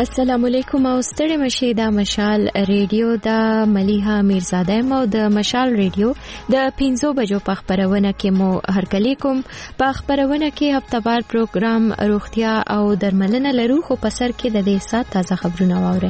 السلام علیکم او ستړي مشي د مشال ریډیو د ملیحه میرزاده مو د مشال ریډیو د 5 بجو په خبرونه کې مو هرکلی کوم. په خبرونه کې هفتهوار پروګرام روغتیا او درملنه لرو، خو په سر کې د دې سات تازه خبرونه واورئ.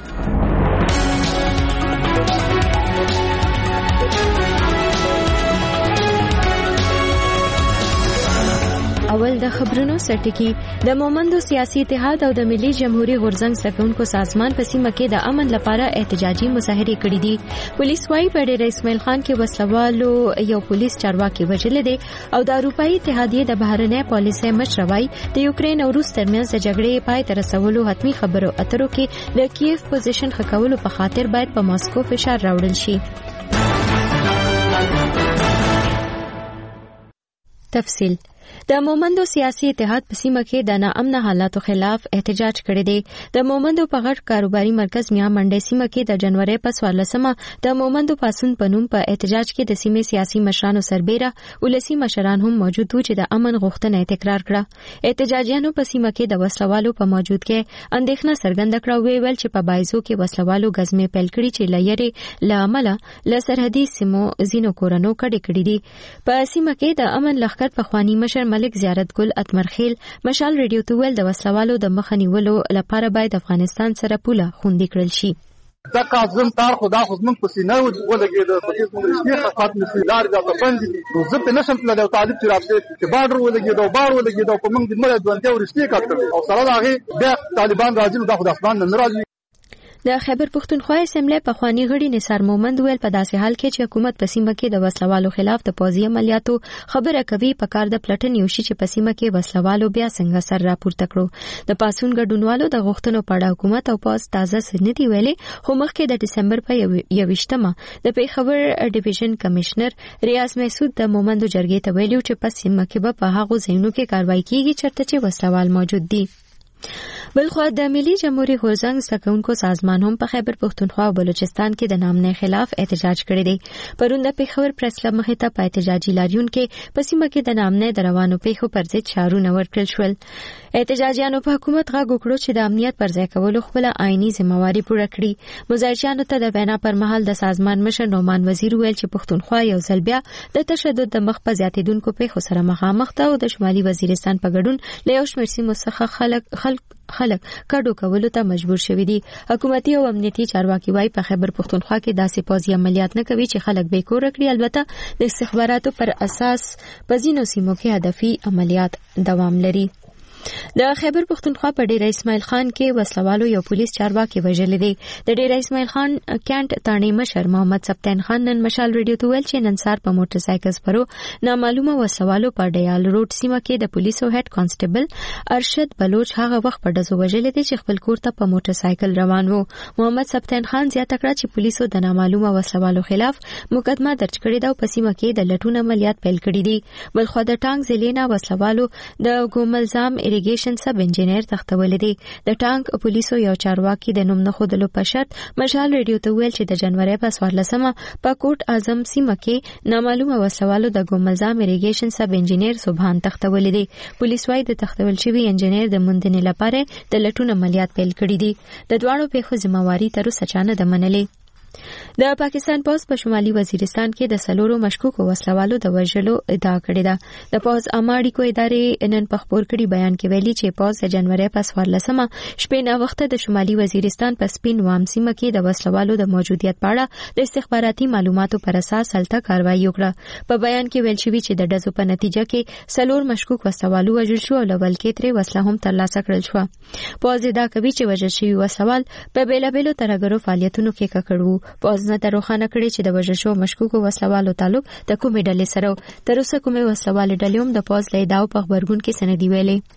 اول د خبرونو سرټکی. د مومندو سیاسي اتحاد او د ملي جمهوریت غورځنګ سکونکو سازمان په سیمه کې د امن لپاره احتجاجي مظاهره کړې دي. پولیس وايي په ډېر اسماعیل خان کې وسلوالو یو پولیس چارواکي وژل دي او د اروپאי اتحادیه د بهرنۍ پالیسۍ مشر وايي د یوکرين او روس ترمنځ د جګړې پای ته رسولو حتمی خبرو اترو کې د کیف پوزیشن خکولو په خاطر باید په ماسکو فشار راوړل شي. تفصیل. د مومندو سیاسي اتحاد په سیمه کې د ناامن حالاتو خلاف احتجاج کړی دی. د مومندو په غټ کاروباري مرکز میا منډي سیمه کې د جنوري په 14مه د مومندو پاسون پنوم په احتجاج کې د سیمې سیاسي مشرانو سربېره ولسی مشران هم موجود وو چې د امن غوښتنه تکرار کړه. احتجاجیانو په سیمه کې د وسلوالو په موجودګۍ اندېښنه څرګنده کړه، ویل چې په بایزو کې وسلوالو غزمې پیل کړي چې لایري لامل له سرحدي سیمو زینو کورونو کډې دي. په سیمه کې د امن لخر په خواني مشر ملک زیارت ګل اتمرخیل مشال ریډیو ته ویل د وسلوالو د مخه نیولو لپاره باید افغانستان سره پوله خوندي کړل شي. دا کاظم تار خدا خدمت په سینه ولګي د پولیس مدرسې خاطر نسی لار دا بندي نو زه په نشم له طالب چې راځي چې بارډر ولګي دا بار ولګي دا په موږ د مړ ځوانته ورستي کړل او سره هغه د طالبان راځي دا خدای اسمان نه راځي. د خیبر پښتونخوا اسمبلی په خواني غړي نثار مومند ویل په داسې حال کې چې حکومت په سیمه کې د وسلوالو خلاف د پوځي عملیاتو خبره کوي، په کار د پلټن یو شي چې په سیمه کې وسلوالو بیا څنګه سر راپورته کړو. د پاسون ګډونوالو د غوښتنو په اړه حکومت او پوز تازه سنتي ویلي، خو مخکې د دسمبر په 21مه د پیښور ډیویژن کمشنر ریاض محسود د مومندو جرګې ته ویلو چې په سیمه کې په هغه ځایونو کې کاروایی کیږي چرته چې وسلوال موجود دي. بلخو د ملي جمهوریت غورځنګ سکونکو سازمان هم په خیبر پښتونخوا او بلوچستان کې د نامنې خلاف احتجاج کړی دی. پرون د پیښور پریس کلب مخې ته په احتجاجي لاریون کې په سیمه کې د نامنې د روانو پیښو پر ضد شعارونه ورکړل شول. احتجاجیانو په حکومت غږ وکړو چې د امنیت پر ځای کولو خپل آئینی ذمہواری پوره کړي. مظاهرچیانو ته د وینا پر مهال د سازمان مشر نومان وزیر ویل چې پښتونخوا یو ځل بیا د تشدد د مخ په زیاتیدونکو پیښو سره مخامخ ده او د شمالي وزیرستان په ګډون له یو شمېر سیمو څخه خلک کډو کولو ته مجبور شوي دي. حکومتي او امنیتي چارواکي وايي په خیبر پښتونخوا کې داسې پوځي عملیات نه کوي چې خلک بې کوره کړي، البته د استخباراتو پر اساس په ځینو سیمو کې هدفي عملیات دوام لري. د خیبر پښتونخوا په ډیر اسماعیل خان کې وسلوالو یو پولیس چارواکي وژل دي. د ډیر اسماعیل خان کانت تانی مشر محمد سبتین خان نن مشال ریډیو ته ویل چې نن سار په موټر سایکل سپرو نامعلومه وسلوالو په ډیال روډ سیمه کې د پولیسو هډ کانسټیبل ارشد بلوچ هغه وخت په دزو وژل دي چې خپل کور ته په موټر سایکل روان وو. محمد سبتین خان زیاته کړه چې پولیسو د نامعلومه وسلوالو خلاف مقدمه درج کړې ده او په سیمه کې د لټون عملیات پیل کړي دي. بلخو د ټانک ضلع وسلوالو د ګوملزام اریګیشن سب انجینیر تختول دي. د ټانک پولیسو یو چارواکي د نوم نه خودلو په شرط مشال ریډیو ته ویل چې د جنوري په 14مه په کوټ اعظم سیمه کې نامعلومه وسلوالو د ګوملزام اریګیشن سب انجینیر سبحان تختول دي. پولیس وايي د تختول شوی انجینیر د موندنې لپاره د لټون عملیات پیل کړي دي. د دواړو پیښو ذمہواری تر اوسه چا نه ده منلې. د پاکستان پوز په شمالي وزیرستان کې د سلورو مشکوکو وسلوالو د وژلو ادعا کړې ده. د پوز اماړي کو ادارې نن په خبر کړي بیان کې ویلي چې پوز د جنوري په 14مه شپې نه وخت د شمالي وزیرستان په سپین وام سیمه کې د وسلوالو د موجودیت په اړه د استخباراتي معلوماتو پر اساس هلته کاروایی وکړه. په بیان کې ویل شوی چې د ډزو په نتیجه کې سلور مشکوک وسلوالو وژل شو او لول کې ترې وسله هم ترلاسه کړل شو. پوز ادعا کوي چې وژل شوی وسلوال په بیلابېلو ترهګرو فعالیتونو کې ککړ وو. پوز نه روښانه کړي چې د وژل شوو مشکوکو وسلوالو تعلق د کومې ډلې سره تر اوسه کومې وسلوالې ډلې هم د پوز له ادعاو په خبرګون کې سندې ویلې.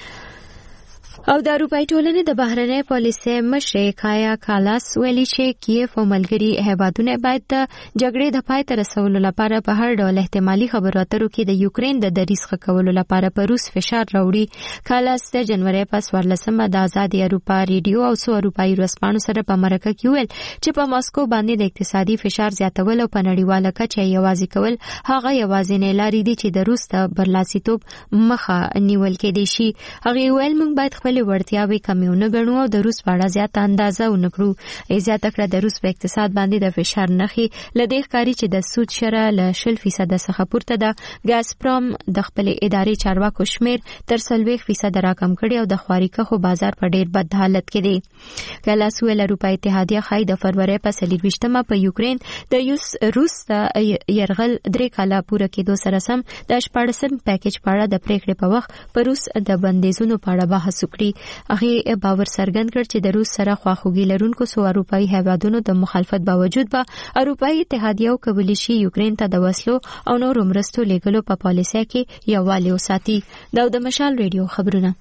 او د اروپאי ټولنې د بهرنۍ پالیسۍ مشر کایا کالاس ویلي چې کیف او ملګري هیوادونه باید د جګړې د پای ته رسولو لپاره په هر ډول احتمالي خبرو اترو کې د یوکرين د دریځ ښه کولو لپاره په روس فشار راوړي. کالاس د جنوري په 14مه د آزاد اروپا ریډیو او څو اروپאי ورځپاڼو سره په مرکه کې ویل چې په ماسکو باندې د اقتصادي فشار زیاتول او په نړیواله کچه یوازې کول هغه یوازینۍ لارې دي چې د روس د برلاسیتوب مخه نیول کېدای شي. هغه ویل موږ باید خپل خپل وړتیاوې کمیونه غنو او د روس په اړه زیاته اندازه ونکړو. زیاته کړه د روس په اقتصاد باندې د فشار نښې لدې ښکاري چې د سود شرح له 0% څخه پورته ده. ګازپروم د خپل ادارې چارواکو شمیر تر 40% راکم کړي او د خواريکخو بازار په ډیر بد حالت کې دی. کله سویل اروپا اتحادیه خای د فروری په 23مه په یوکرين د روس د يرغل 3 کاله پوره کېدو سره سم د 14 پیکیج په اړه د پریکړې په وخت پر روس د بندیزونو په اړه بحث وکړي. هغه باور څرګند کړ چې د روس سره خواخوږي لرونکو سو اروپאי هیوادونو د مخالفت باوجود به اروپאי اتحادیه کولی شي یوکرين ته د وسلو او نورو مرستو لیږلو په پالیسۍ کې یووالی وساتي. د مشال ریډیو خبرونه.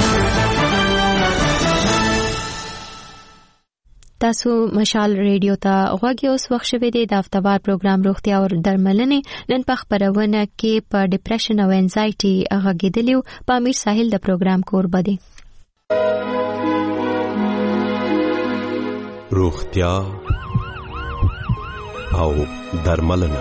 تاسو مشال ریډیو ته غوږی اوس وخت شوه دی د هفتهوار پروګرام روغتیا او درملنې. نن په خبرونه کې په ډیپریشن او انزایټي غږیدلیو په امیر ساحل د پروګرام کوربه دی. روغتیا او درملنه.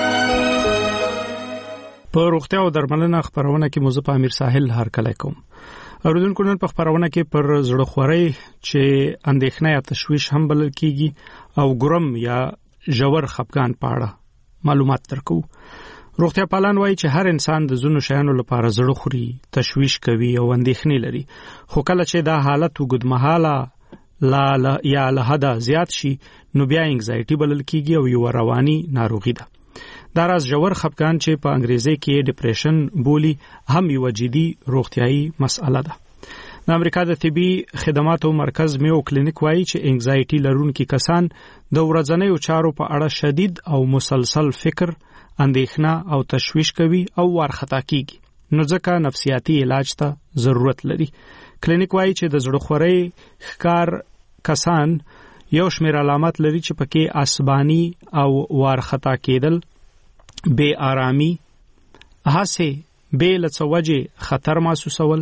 په روغتیا او درملنه خبرونه کې موږ په امیر ساحل هرکلی کوم. اوریدونکو نن په خبرونه کې پر زړه خوري چې اندېښنه یا تشویش هم بلل کیږي او ګرم یا ژور خپګان په اړه معلومات درکو. روغتیا پالان وایي چې هر انسان د زونو شیانو لپاره زړه خوري، تشویش کوي او اندېښنې لري. خو کله چې دا حالت وګدمحاله یا له حده زیات شي نو بیا انګزایټي بلل کیږي او یو رواني ناروغي ده. دا راز ژور خپګان چې په انګریزي کې ډیپریشن بولی هم یو جدي روغتیايي مسأله ده. د امریکا د طبي خدماتو مرکز میو کلینیک وایي چې انګزایټي لرونکي کسان د ورځنیو چارو په اړه شدید او مسلسل فکر، اندېښنه او تشویش کوي او وارخطا کیږي. نو ځکه نفسیاتي علاج ته ضرورت لري. کلینیک وایي چې د زړه خورۍ ښکار کسان یو شمېر علامات لري چې پکې عصباني او وارخطا کېدل، بے آرامی، هڅه بے لڅوجه خطر محسوسول،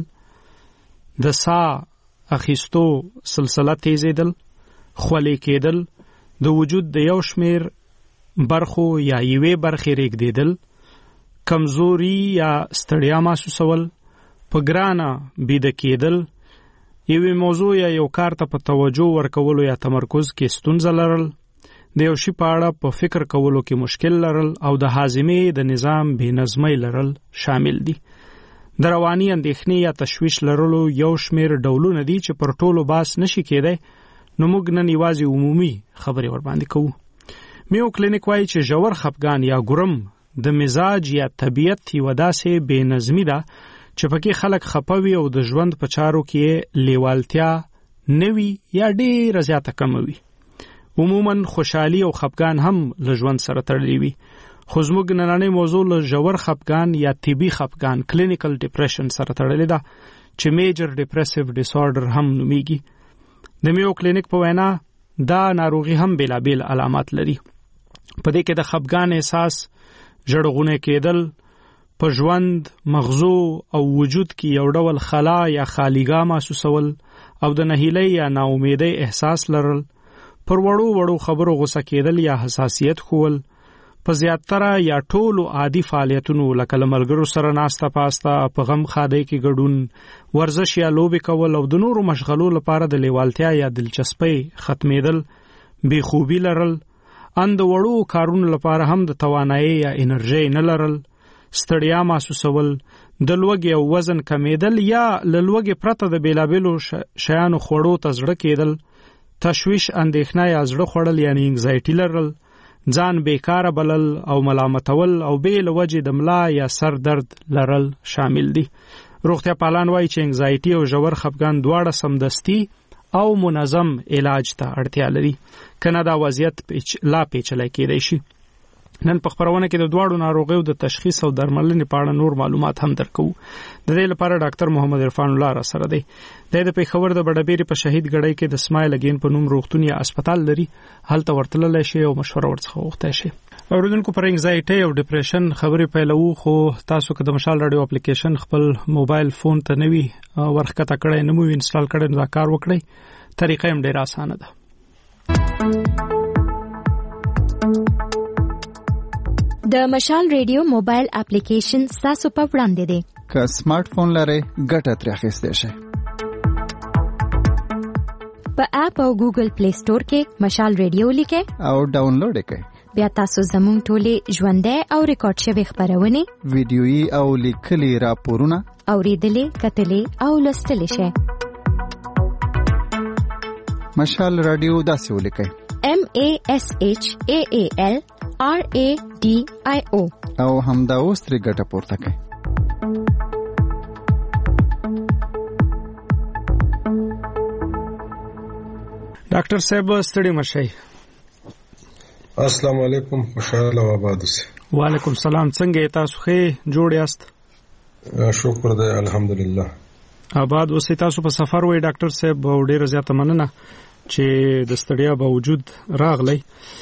د ساه اخیستو سلسله تیزیدل، خولې کېدل، د وجود د یو شمیر برخو یا یوې برخې ریږدېدل، کمزوري یا ستړیا محسوسول، په ګرانه بیده کېدل، یوې موضوع یا یو کار ته په توجه ورکولو یا تمرکز کې ستونزه لرل، د یو شی په اړه په فکر کولو کې مشکل لرل او د هاضمې د نظام بې نظمۍ لرل شامل دي. د رواني اندېښنې یا تشویش لرلو یو شمیر ډولونه دي چې پر ټولو باس نشي کېدای. نو موږ نن یوازې عمومي خبرې ورباندې کوو. میو کلینیک وایي چې ژور خپګان یا ګرم د مزاج یا طبیعت یوه داسې بې نظمي ده چې پکې خلک خپه وي او د ژوند په چارو کې لیوالتیا نه وي یا ډېره زیاته کمه وي. عموماً خوشحالي او خپګان هم له ژوند سره تړلي وي. خو زموږ نننۍ موضوع له ژور خپګان یا طبي خپګان کلینیکل ډیپریشن سره تړلې ده چې میجر ډیپریسیو ډیسارډر هم نومیږي. د میو کلینیک په وینا دا ناروغي هم بېلابېل علامات لري. په دې کې د خپګان احساس، ژړغونی کېدل، په ژوند، مغزو او وجود کې یو ډول خلا یا خالیګاه محسوسول او د نهیلۍ یا ناامیدۍ احساس لرل، پر وړو خبرو غوسه کېدل یا حساسیت ښول، په زیاتره یا ټولو عادي فعالیتونو لکه له ملګرو سره ناسته پاسته، په غم ښادۍ کې ګډون، ورزش یا لوبې کول او د نورو مشغلو لپاره د لیوالتیا یا دلچسپۍ ختمېدل، بې خوبي لرل، ان د وړو کارونو لپاره هم د توانایي یا انرژۍ نه لرل، ستړیا محسوسول، د لوږې او وزن کمیدل یا له لوږې پرته د بېلابېلو شیانو خوړو ته زړه کېدل، تشویش، اندېښنه یا زړه خوړل یعنی انګزایټي لرل، ځان بیکاره بلل او ملامتول او بې له وجې د ملا یا سر درد لرل شامل دي. روغتیا پالان وایي چې انګزایټي او ژور خپګان دواړه سمدستي او منظم علاج ته اړتیا لري، کنه دا وضعیت لا پیچلی کېدی شي. نن په خبرونه کې د دواړو ناروغیو د تشخیص او درملنې په اړه نور معلومات هم درکو. د دې لپاره ډاکټر محمد عرفان الله را سره دی. د پېښور د بډبېرې په شهید ګړۍ کې د سمایل اگین په نوم روغتون یا هسپتال لري. هلته ورتللی شي او مشوره ورڅخه وغوښتی شي. اوریدونکو پر انګزایټي او ډیپریشن خبرې پیلوو، خو تاسو که د مشال رادیو اپلیکیشن خپل موبایل فون ته نوي ورښکته کړی نه مو انسټال کړی نو دا کار وکړئ. طریقه هم ډېره اسانه ده. د مشال ریډیو موبایل اپلیکیشن تاسو په وړاندې دی. که سمارټ فون لرئ ګټه ترې اخیستی شئ. په اپ او ګوګل پلی سٹور کې مشال ریډیو لیکه او ډاونلوډ کړئ. بیا تاسو زموږ ټولې ژوندۍ او ریکارډ شوی خبرونه ویډیويي او لیکلي راپورونه اوریدلې کتلې او لوستلې شئ. مشال رادیو داسې ولیکئ: MASHAALRADIO او همدا اوس ترې ګټه پورته کړئ. ډاکټر صاحب ستړي مشئ. السلام علیکم، خوشاله و آباد اوسئ. وعلیکم السلام. څنګه تاسو ښه جوړ یاست؟ شکر دی الحمدلله. آباد اوسئ. تاسو په سفر وای ډاکټر صاحب، ډیره زیاته مننه چې د ستړیا باوجود راغلی.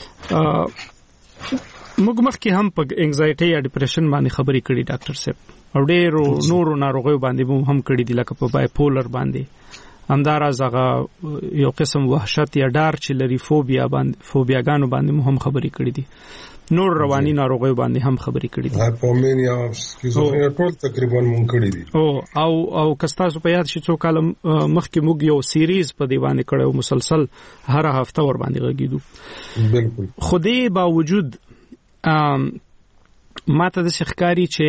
موږ مخکې هم په انګزایټي یا ډیپریشن باندې خبرې کړې ډاکټر صاحب، او ډیرو نورو ناروغیو باندې هم کړې دي، لکه په بایپولر باندې همداراز هغه یو قسم وحشت یا ډار چې لري فوبیاګانو باندې هم خبرې کړې دي، نور رواني ناروغیو باندې هم خبرې کړې دي، هایپومینیا او سکیزوفرینیا ټول تقریبا مونږ کړې دي. او کستاسو په یاد شي څو کال مخکې موږ یو سیریز په دی باندې کړو، مسلسل هر هفته ور باندې غږیدو. بالکل. خو دې باوجود ماته د شخکاری چې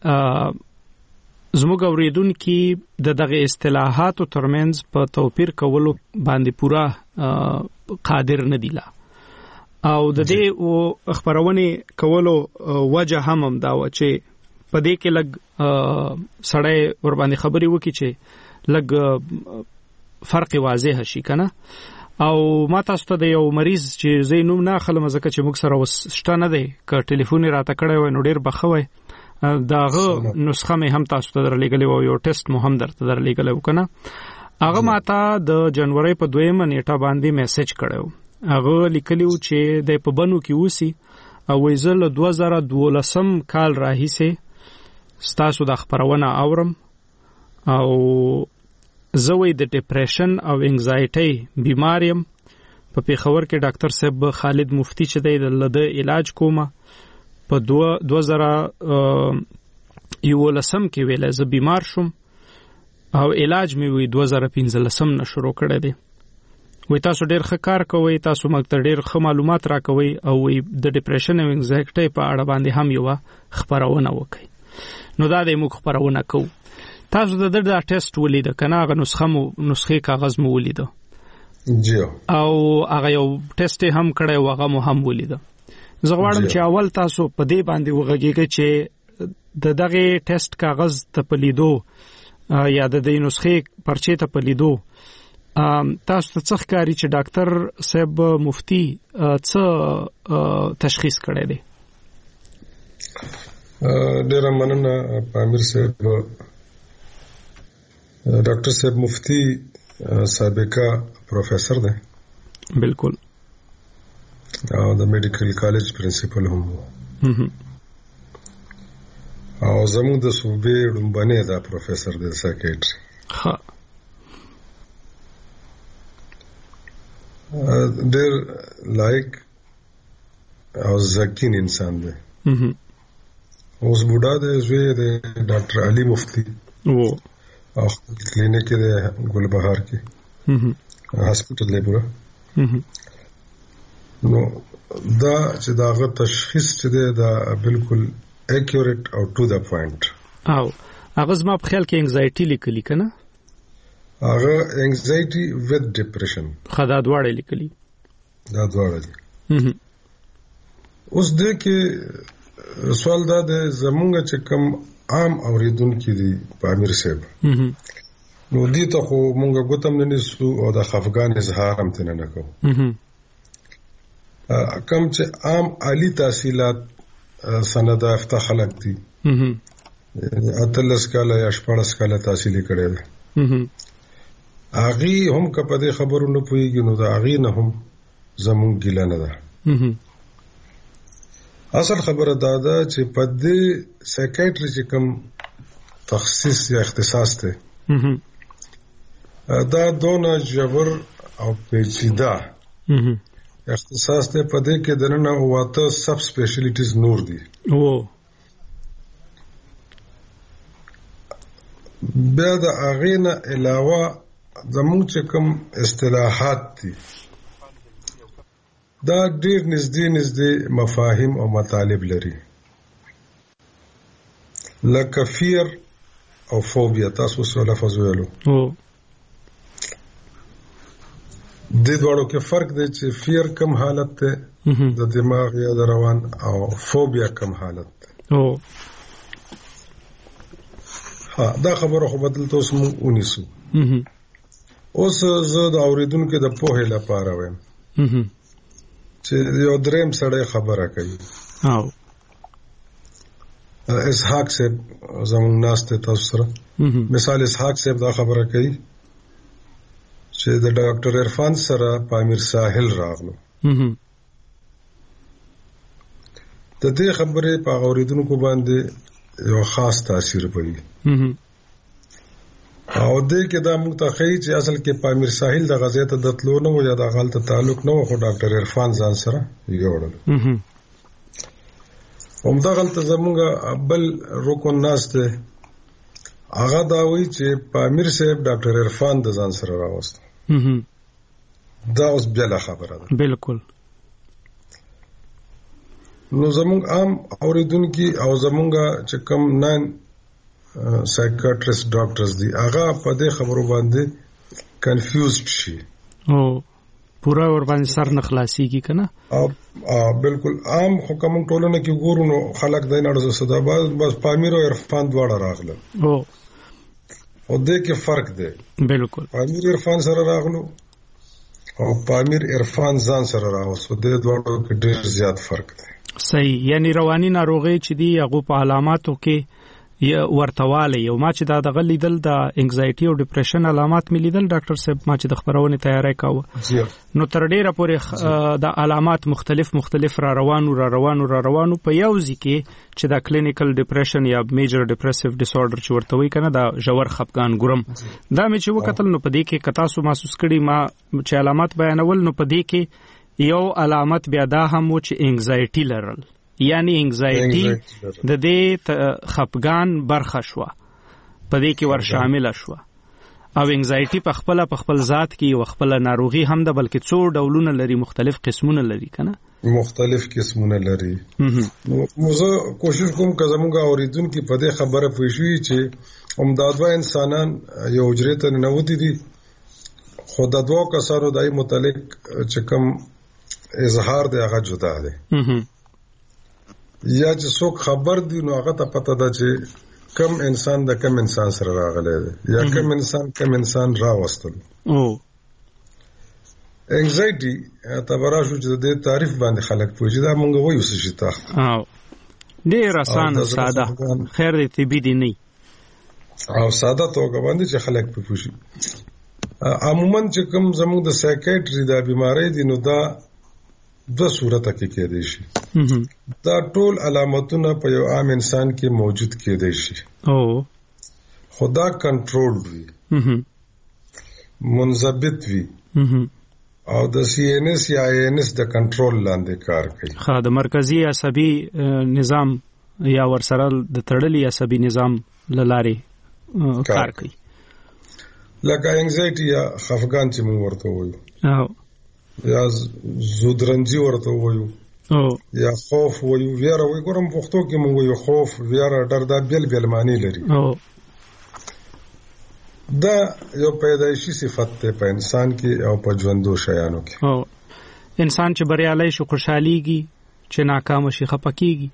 زموږ اوریدونکو د دغه اصطلاحاتو ترمنځ په توپیر کولو باندې پورا قادر نه دي لا، او د دې خبرونه کولو وجه هم دا و چې په دې کې لګ سړی ور باندې خبري وکړي چې لګ فرق واضح شي کنه. او ما تاسو ته د یو مریض چې زینوم نه خلم زکه چې موږ سره وسشته نه دی ک ټلیفون راته کړی و، نو ډیر بخوي داغه نسخه مې هم تاسو ته درلېګلې و، یو ټیسټ مو هم درته درلېګلې وکنه. هغه ماته د جنوري په 2 نیټه باندې میسج کړو. هغه لیکلیو چې د په بنو کې وسی او ویزل 2012 کال راهیسه ستاسو د خبرونه اورم، او زوی د ډیپریشن او انګزایټي بیماریم. په پیښور کې ډاکټر صاحب خالد مفتی چې د علاج کومه په 2011 کې ویل زه بیمار شوم او علاج مې وی 2015 نه شروع کړی دی. وای تاسو ډېر ښه کار کوئ، تاسو موږ ته ډېر ښه معلومات راکوي، او وی د ډیپریشن او انګزایټي په اړه باندې هم یو خبرونه وکړي. نو دا د موږ خبرونه کوو. تاسو د ټیسټ ولید کنه، هغه نسخه کاغذ مو ولید جی، او هغه یو ټیسټ هم کړی و، هغه مو هم ولید. زه غواړم چې اول تاسو په دې باندې وغږیږئ چې دغه ټیسټ کاغذ ته پلیدو یا د دې نسخه پرچې ته پلیدو تاسو ته څه ښکاري چې ډاکټر صاحب مفتی څه تشخیص کړی دی؟ ډیره مننه امیر صاحب. ډاکټر صاحب مفتی سابقہ پروفیسر دی. بالکل. او د میډیکل کالج پرنسپل هم او زموږ د صوبې ډومبنه دا پروفیسر دی سایکیټري. ها ډېر لایک او ذکین انسان دی. اوس بوډا دی، زوی دی ډاکټر علي مفتی او کلینیک دی ګلبهار کې، هاسپټل دی پورا. نو دا چې داغه تشخیص چې دی دا بالکل اکیوریټ او ټو د پوینټ. او هغه زما په خیال کې انګزایټي لیکلی کنه، هغه انګزایټي وذ ډیپریشن خدا دواړه لیکلی، دا دواړه دي. اوس دې کې سوال دا دی زمونږ چې کوم عام اوریدونکو دي په امیر صاحب، نو دې ته خو مونږ ګوتم نه نسو او د افغان اظهار هم تنه نه کوو. کم چې عام عالی تحصیلات سند یافته خلک دي، اتلس کاله یا 14 کاله تحصیل کړي دي، هغه هم کپه دې خبرو نه پويږي، نو دا هغه نه هم زمون ګیله نه ده. اصل خبره دا ده چې په دې سایکیټری چې کوم تخصص یا اختصاص ته دا دونه جبر او پیچیده اختصاص ته په دې کې دنه واته سب سپیشلیټیز نور دي. بیا د هغه نه علاوه زموږ چې کوم اصطلاحات دي دا ډېر نږدې مفاهیم او مطالب لري، لکه فیر او فوبیا. تاسو څه لفظ ویلو؟ د دوړو کې فرق دی چې فیر کم حالت ته د دماغ یا د روان او فوبیا کم حالت ته. دا خبره خو بدل تاسو مونږ ونیسو. اوس زه د اوریدونکو د پوهې لپاره وایم چې یو دریم سړی خبره کوي. اسحاق صاحب زموږ ناسته تاسو سره مثال اسحاق صاحب دا خبره کوي چې د ډاکټر عرفان سره په امیر ساحل راغلو. د دې خبرې په اوریدونکو باندې یو خاص تاثیر پوي او دې کې دا موږ ته ښیي چې اصل کې په امیر ساحل د غزې ته د تلو نه و یا د غلط تعلق نه و، خو ډاکټر عرفان ځان سره یوړل. همدا غلط زموږ بل رکن ناسته هغه دا وایي چې په امیر صاحب ډاکټر عرفان د ځان سره راوست. دا اوس بیا خبره ده. بالکل. نو زموږ عام اوریدونکي او زموږ چې کوم نن سایکیاټریست ډاکټرز دي هغه په دې خبرو باندې کنفیوزډ شي او پورا ور باندې سر نه خلاصيږي کنه. بالکل عام حکم ټولنه کې ګورو نو خلک د نړۍ صدا بس پامیر او عرفان دواړه راغله او دې کې فرق دی. بالکل پامیر عرفان سره راغلو او پامیر عرفان ځان سره راوستو، دې دواړو کې ډېر زیات فرق دی. صحیح. یعنی رواني ناروغي چې دی هغه په علاماتو کې یا ورتواله یو ما چې دا د غلیدل د انګزایټي او ډیپریشن علامات ملیدل ډاکټر صاحب ما چې د خبرونه تیاری کاوه نو تر ډیره پورې د علامات مختلف را روانو په یو ځکه چې دا کلینیکل ډیپریشن یا میجر ډیپریسیو ډیسورډر چې ورته وی کنه دا ژور خپګان ګرم دا مې چې وکتل نو په دې کې کتا سو محسوس کړي ما چې علامات بیانول نو په دې کې یو علامت بیا دا هم و چې انګزایټي لرل، یعنی انګزایټي د دې خپګان برخه شو په دې کې ور شامل شو او انګزایټي په خپل ذات کې یو خپل ناروغي هم ده بلکې څو ډولونه لري، مختلف قسمونه لري کنه، مختلف قسمونه لري. موږ کوشش کوم که زموږ اوریدونکو په دې خبره پوه شي چې عمدادوا انسانان یو حجرې ته ننوتي دي خو د دوه کسانو دای متعلق چې کوم اظهار دی هغه جدا دی یا چې څوک خبر دی نو هغه ته پته ده چې کم انسان د کم انسان سره راغلی دی یا کم انسان راوستل. انگزایټي تبراشو چې د تعریف باندې خلک پوښي دا مونږ وایو څه شي تا ډیر آسان ساده خیر دې طبي دي نه او ساده توګه باندې چې خلک پوښي. عموما چې کوم زموږ د سایکیاټري د بیماری دي نو دا دو صورته کې کېدای شي. دا ټول علامتونه په یو عام انسان کې موجود کېدای شي او خدا کنټرول وي منضبط وي او د سی ان اس یا ای ان اس د کنټرول لاندې کار کوي. خا د مرکزی عصبي نظام یا ورسره د تړلي عصبي نظام لاره کار کوي لکه انگزایټي یا خفګان چې موږ ورته وایو او یا زودرنجي ورته وایو او یا خوف وایو ویره وایو ګورم پښتو کې موږ وایو خوف ویره ډر دا بیل معنی لري او دا یو پیدایشي صفت ده په انسان کې او په ژوندو شیانو کې. او انسان چې بریالي شي خوشحاليږي چې ناکام شي خفقيږي.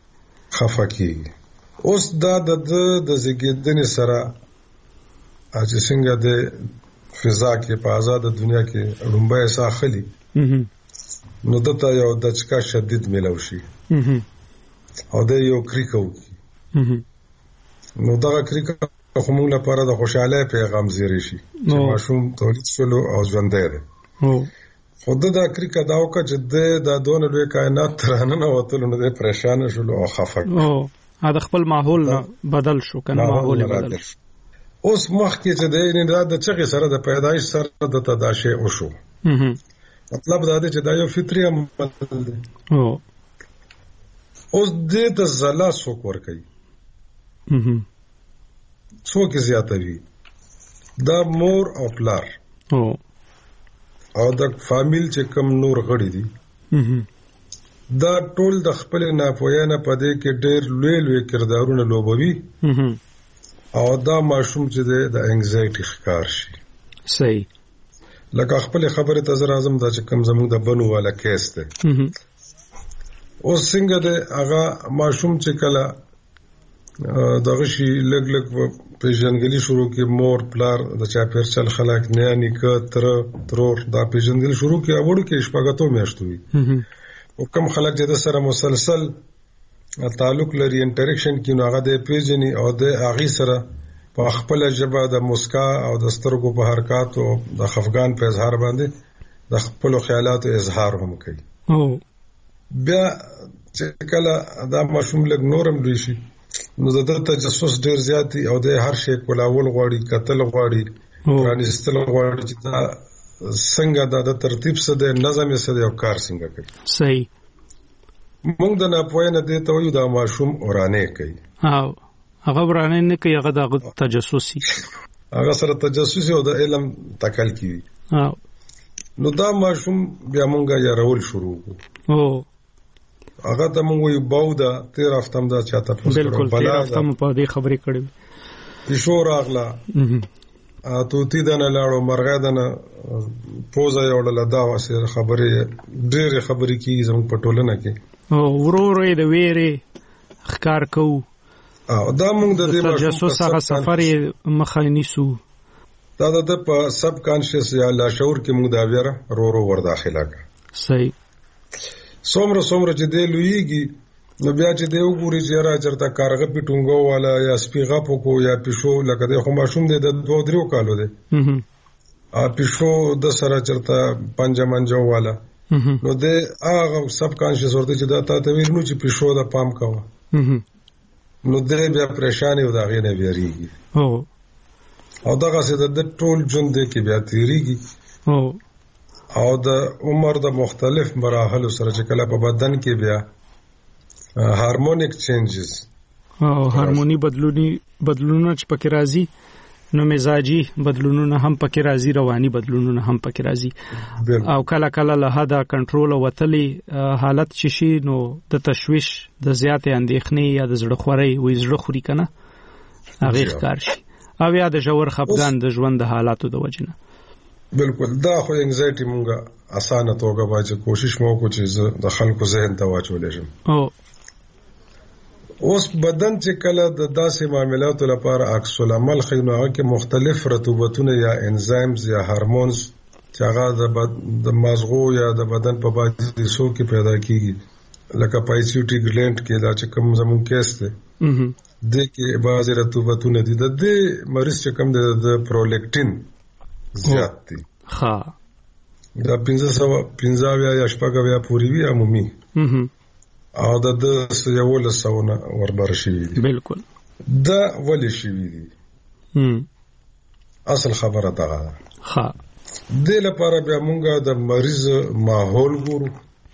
اوس دا د زګیدنې سره چې څنګه د فضا کې په آزاد دنیا کې لومبه ساخلي نو دته یو دچکا شدید ملو شي او د یو کریکو نو دا کریکو خو موږ لپاره د خوشاله پیغام زیری شي چې ماشوم تولید شلو او ژوندې ده. خود دا کریکا دا وکړه چې د دون لوی کائنات ترانه نه وتل نو د پریشان شلو او خفق او دا خپل ماحول بدل شو کنه ماحول بدل شو. اوس مخکې چې د چغې سره د پیدایش سره د تداشه او شو مطلب دا دی چې دا یو فطري عمل دی. اوس دې د زلا څوک ور کوي څوک زیاتوي دا مور او پلار او د فامیل چې کم نور غړي دي دا ټول د خپل ناپوهانه په دې کې ډېر لوی کردارونه لوبوي او دا ماشوم چې د انګزایټي ښکار شي. صحیح. لکه خپل خبره ته زر اعظم دا چې کم زموږ د بنو والا کیس ده اوس څنګه ده هغه ماشوم چې کله دغه شي لګ پیژنګلی شروع کې مور پلار د چا پرچل خلک نه نیکه ترور دا پیژنګل شروع کې اوړو کې شپږاتو میاشتو وي او کوم خلک چې د سره مسلسل تعلق لري انټریکشن کې نو هغه د پیژني او د اغي سره په خپل ژبه د مسکا او د سترګو په حرکات او د خفقان په اظهار باندې د خپل خیالات اظهار هم کوي. بیا چې کله دا ماشوم لګ نورم لوي شي نو د تجسس ډیر زیاتی او د هر شی کولاول غواړي قتل غواړي پرانستل غواړي چې دا څنګه د ترتیب سره د نظم سره یو کار څنګه کوي. صحیح. موږ د ناپوهنه د ته وایو دا ماشوم اورانه کوي. هغه ورانه نه کوي هغه د تجسسي هغه سره تجسسي او د علم تکل کوي. نو دا ماشوم بیا مونږه یا رول شروع کو هغه ته مونږ وی باودا 13 هفتم دا چاته پوسټ بالکل 13 هفتم په دې خبرې کړې پښو راغلا توتی دنه لاړو مرغه دنه پوزا یو ډله دا واسه خبرې ډېر خبرې کیږي زموږ په ټولنه کې ورورې د ویرې ښکار کوو دا موږ د دې تجسس هغه سفر مخه نیسو دا د په سب کانشس یا لاشعور کې موږ دا ویره رو ور داخله کا. صحیح. څومره چې دی لویږي نو بیا چې دی وګوري چې را چرته کارغه پیټونګو والا یا سپیغه پکو یا پښو لکه د خو ماشوم دی د 2-3 کالو دی پښو د سره چرته پنځمنجو والا نو د هغه سب کانشس ورته چې دا ته ویل نو چې پښو د پام کاوه نو دې بیا پریشانی و دا غي نه ویریږي او دغه څه د ټول ژوند کې بیا تیریږي او د عمر د مختلف مراحل سره چې کله په بدن کې بیا هارمونیک چینجز او هارمونی بدلونونه چې پکې راځي نو مزاجي بدلونونه هم پکې راځي رواني بدلونونه هم پکې راځي او کله له حدا کنټرول او وتلي حالت چې شي نو د تشويش د زیاتې اندېښنې یا د زړه خوري وې زړه خوري کنه هغه ښکار شي او یا د جوړ خپګان د ژوند د حالاتو د وجنه. بالکل دا خو انګزایټي مونږه اسانه توګه باندې کوشش مو کو چې د خلکو ذهن ته واچولې شم. اوس بدن چې کله د داسې معاملاتو لپاره عکس العمل خینو هغه کې مختلف رطوبتونه یا انزایمز یا هورمونز چې هغه د مازغو یا د بدن په باندې سو کې پیدا کیږي لکه پایسیوټي ګلینډ کې دا چې کوم زمون کیس ده د کې بعضی رطوبتونه دي د مریض چې کوم د پرولیکټین زیات دي دا 15 یا شپږ پوری وی عمومي او د یو لسونه وربر شي. بالکل. دا ولې شي دي اصل خبره ده د لپاره بیا مونږه د مریض ماحول ګورو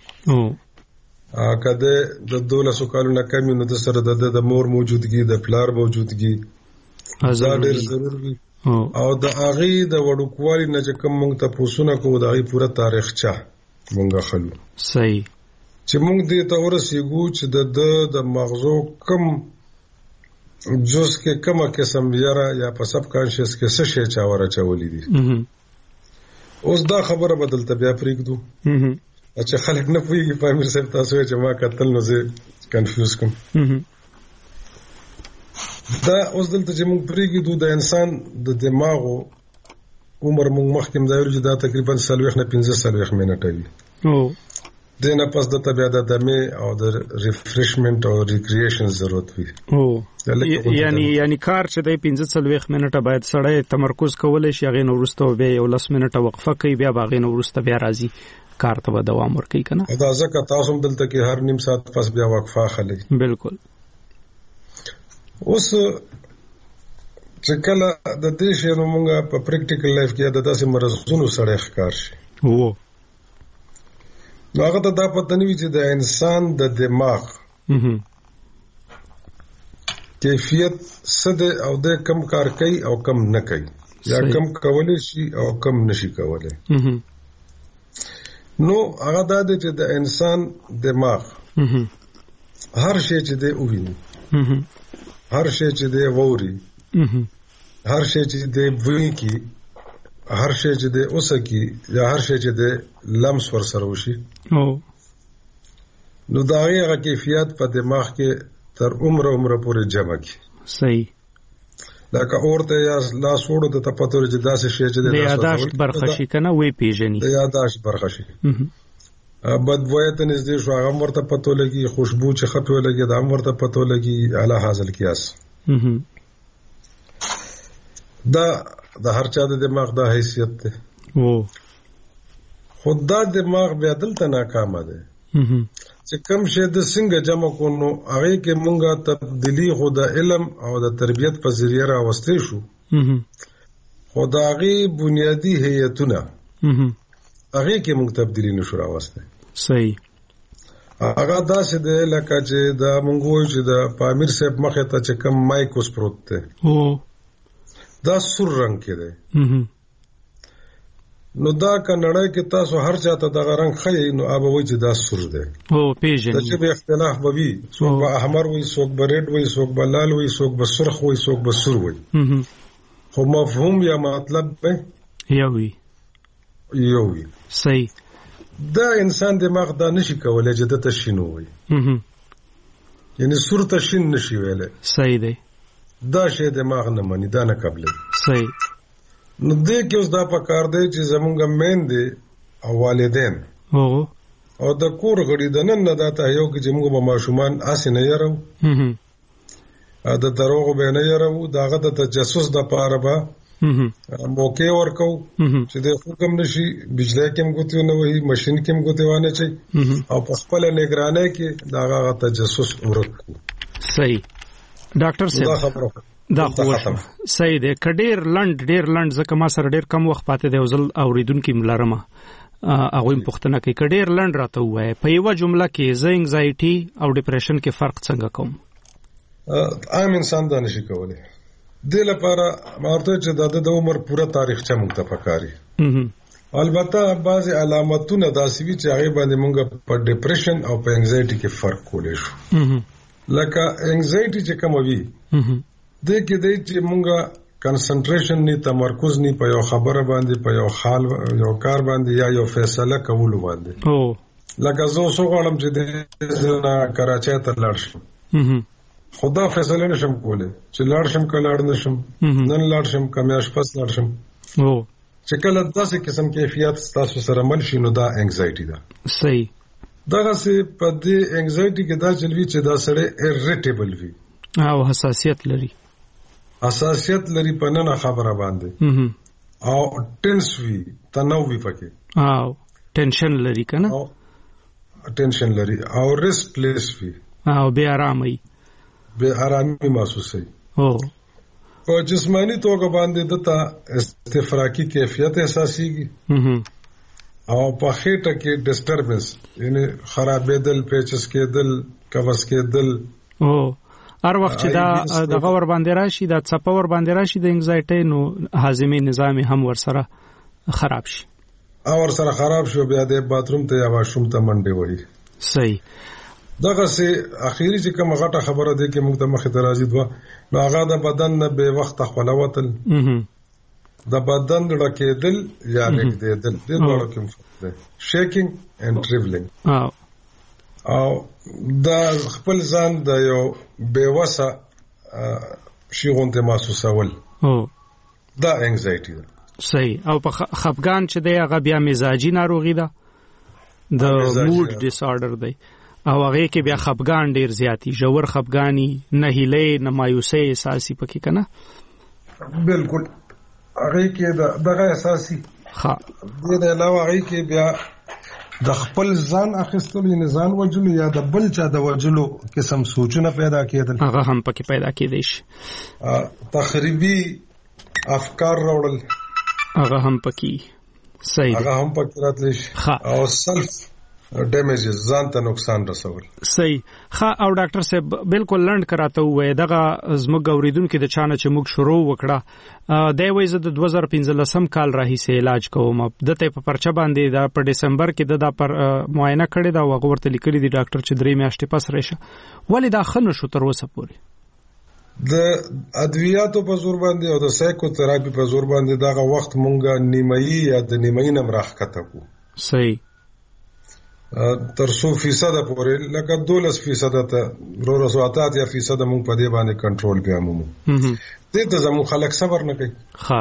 کده د 12 کالونو کمی نو د سره د مور موجودګي د پلار موجودګي ډېر ضروري او د اغي د وړوکوالي نه چې کوم مونږ ته پوسونه کوو د اغي پوره تاریخ چا مونږه خلو. صحیح. چې مونږ دې ته ورسېږو چې د مغزو کم جز کې کومه قسم یاره یا په سب کانشس کې څه شي چا ورچولې دي اوس دا خبره بدلته بیا پریږدو چې خلک نه پوهیږي په امیر صاحب تاسو چې ما قتل نو زه کنفیوز کوم دا اوس دلته چې موږ پریږدو د انسان د دماغو عمر موږ مخکې مدایو چې دا تقریبا 40 نه 15 منټه وي دنه پس د طبيعت د دمه او د ریفریشمنت او ریکرییشن ضرورت وي یعنی کار چې د 15 منټه باید سړی تمرکز کولای شي غو نورسته به یو 10 منټه وقفه کوي بیا باغې نورسته بیا راځي کار ته دوام ورکوي کنه دا ځکه تاسو هم دلته کې هر نیم ساعت پس بیا وقفه خلې. بالکل. اوس چې کله د دې شی نو موږ په پریکټیکل لایف کې د داسې مرزونو سره ښکار شي نو هغه ته دا پته نه وي چې د انسان د دماغ کیفیت څه ده او د کم کار کوي او کم نه کوي. یا کم کولای شي او کم نشي کولای. نو هغه د انسان دماغ هر شی چې دی وویني، هر شی چې دی ووري، هر شی چې دی ویني کی، هر شی چې دی اوسکی، یا هر شی چې دی لمس ور سره وشي، نو دا هغه کیفیت په دماغ کې تر عمر پورې جمع کی. صحیح. لکه اورته یا لاس وړو ته پته ورځي داسې شی چې د یاداشت برخه شي کنه وې پیژني، د یاداشت برخه شي. بدبویت نږدې شو هغه ورته پته لګي، خوشبو چې خپه لګي دا ورته پته لګي. اعلی حاصل کیاس دا د هر چا د دماغ د حیثیت ته خود دا دماغ بیا دلته ناکامه ده چې کم شه د څنګه جمع کونو هغه کې مونږه تبدیلی خو د علم او د تربیت په ذریعہ راوستې شو. خدایي بنیادی هیئتونه هغه کې مونږ تبدیلی نشو راوستې. صحیح. هغه داسې ده لکه چې دا مونږ وایو چې د پامیر صاحب مخه ته چې کم مایکوس پروت ده دا سور رنگ کې ده. نو دا کنړای کې تاسو هر چاته دا رنگ خي نو ابه وای چې دا سور ده. پیژنې. دا چې به اختلاف بوي، څوک به احمر وای، څوک به ریډ وای، څوک به لال وای، څوک به سرخ وای، څوک به سور وای. خو مفهوم یا مطلب به یو وي. صحیح. دا انسان دماغ دا نشي کولای چې د تشینو وای. یعنی سور تشین نشي ویلای. صحیح دی. دا شی دماغ نه مني، دا نه قبلې. صحیح. نو دې کې اوس دا پکار دی چې زمونږ میندې او والدین او د کور غړي د نن نه دا ته یو کې چې موږ به ماشومان اسې نه یارو د دروغ به نه یارو، داغه د تجسس د پاره به موقع ورکو چې د حکم نشي، بجلی کې موږ نه وي، ماشين کې موږ ونه چي او په خپل نگرانۍ کې داغه تجسس ورکو. صحیح. ډاکټر صاحب دا خو صحیح دی. کډیر لند ځکه ما سره ډیر کم وخت پاتې دی او ځل اوریدونکو ملارمه هغه پوښتنه کوي کډیر لند راته وای په یو جمله کې ز انګزایټي او ډیپریشن کې فرق څنګه کوم؟ عام انسان دا نشي کولای. د لپاره مارته چې د عمر پوره تاریخ چا مونږ ته پکاري. البته بعضی علامتونه داسې وي چې هغه باندې مونږ په ډیپریشن او په انګزایټي کې فرق کولای شو. لکه انګزایټي چې کوم وي د کې د چې مونږه کنسنټریشن نه، تمرکز نه په یو خبره باندې، په یو حال یو کار باندې یا یو فیصله کول باندې. لکه زه اوس غواړم چې د کراچۍ ته لاړ شم، خدا فیصله نشم کولای چې لاړ شم که لاړ نشم، نن لاړ شم که میاشت پس لاړ شم. چې کله داسې قسم کیفیت تاسو سره مل شي نو دا انګزایټي ده. صحیح. دغه سي په دې انګزایټي کې دا چلوي چې دا سره ایریټیبل وي او حساسیت لري په نن خبره باندې او ټنس وي، تناو وي پکې او ټینشن لري کنه، او ټینشن لري او ریسټلیس وي او بے آرامي محسوسي. په جسمانی توګه باندې دته استفراقی کیفیت احساسيږي او په خېټه کې ډیسټربنس یعنی خرابېدل، پیچس کېدل، کوس کېدل. هر وخت چې دا دغه ور باندې راشي، دا څپه ور باندې راشي د انګزایټي، نو هاضمي نظام هم ور سره خراب شي بیا د باتروم ته یا واشروم ته منډه وړي. صحیح. دغه سي اخیری چې کوم غټه خبره ده کې موږ د مخه درازي دوا نو هغه د بدن نه به وخت خپلوتل د بدن ډکېدل یا لګېدل د ډول کې فرق ده. شیکینګ اند ټریولینګ او دا خپل ځان د یو بیوسه شي غونډه محسوسول دا انګزایټي ده. صحیح. او په خفګان چې دی هغه بیا مزاجي ناروغي ده، د موډ ډیس آرډر دی او هغه کې بیا خفګان ډیر زیاتی، ژور خفګانی، نه هیله، نه مایوسي احساسي پکې کنه. بالکل هغه کې دغه احساسي ها د علاوه هغه کې بیا د خپل ځان اخیستلو نظام وجلو یا د بل چا د وجلو قسم سوچونه پیدا کېدل، هغه هم پکې پیدا کېدای شي. تخریبي افکار راوړل هغه هم پکې صحیح هغه هم پکې راتلی شي او سلف ډیمیجز ځان ته نقصان رسول. صحیح. ښه او ډاکټر صاحب بالکل لنډ کراته وای دغه زموږ اوریدونکو د چانه چې موږ شروع وکړه د وایي د 2015 کال راهیسه علاج کوم د ته په پرچه باندې د په دسمبر کې د پر معاینه کړی دا وغورته لیکلي دی ډاکټر چې 3 میاشتې پس راشه ولې دا خنه شو تر اوسه پورې د ادویاتو په زور باندې او د سایکوتراپي په زور باندې دغه وخت مونږه نیمایي یا د نیمایي نم راخته کو. صحیح. تر 100% پورې لکه 12% ته ورسواتات یا فیصد مونږ په دې باندې کنټرول پیامو. دې ته زمو خلک صبر نه کوي. ها.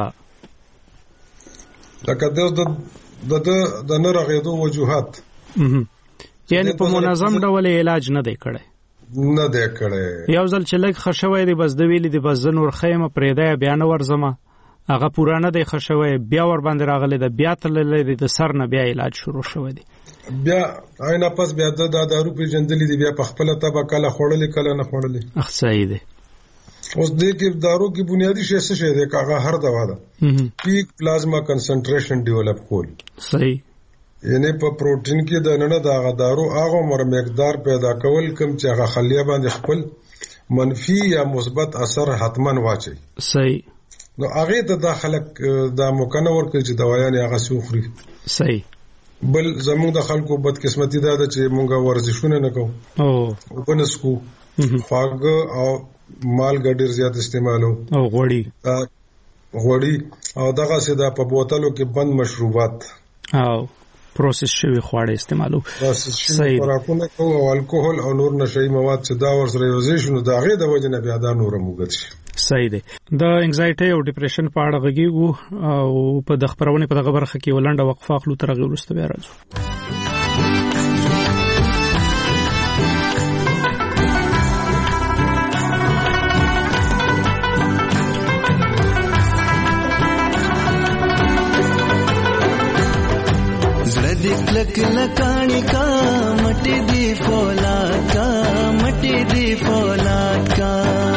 لکه د نرغېدو وجوهات. یعنی په منظم ډول علاج نه دی کړی. نه دی کړی. یو ځل چې لګ خښوي دی بس د ویلې دی بس زنور خیمه پرېدا بیا نه ورزمه هغه پورانه دی خښوي بیا ور باندې راغلی د بیا تللې دی د سر نه بیا علاج شروع شوی دی. بیا عینه پس بیا د دارو پیژندلې دی بیا په خپل تبه کله خوړلې کله نه خوړلې. اخ صحیح دی. اوس دې کې دارو کې بنیادی شی څه دی کاغه هر دوا ده پیک پلازما کنسنټریشن ډیولپ کول. صحیح. یعنی په پروتین کې د نن د دارو هغه مر مقدار پیدا کول کوم چې هغه خلیه باندې خپل منفي یا مثبت اثر حتمن واچي. صحیح. نو هغه ته د خلک د مکنور کې چې دوايان هغه سوخري. صحیح. بل زموږ د خلکو بدقسمتي ده چې مونږه ورزشونه نه کوو او بنسکو خواږه او مالګه ډیر زیات استعمالو او غوړي او دغه سیده په بوتلو کې بند مشروبات او پروسس شوی خواړه استعمالو. صحیح. خوراکونه او الکوهول او نور نشئی مواد چې دا ورسره یوځای شنو دا غي د وجه نه بیا دا نور موږ شي. صحیح دی. د انګزایټي او ډیپریشن په اړه غږیږو او په د خبرونه په دغه برخه کې ولنډه وقفه اخلو تر هغه وروسته بیا راځو. لک لکانی کا مٹی دی فولاد کا مٹی دی فولاد کا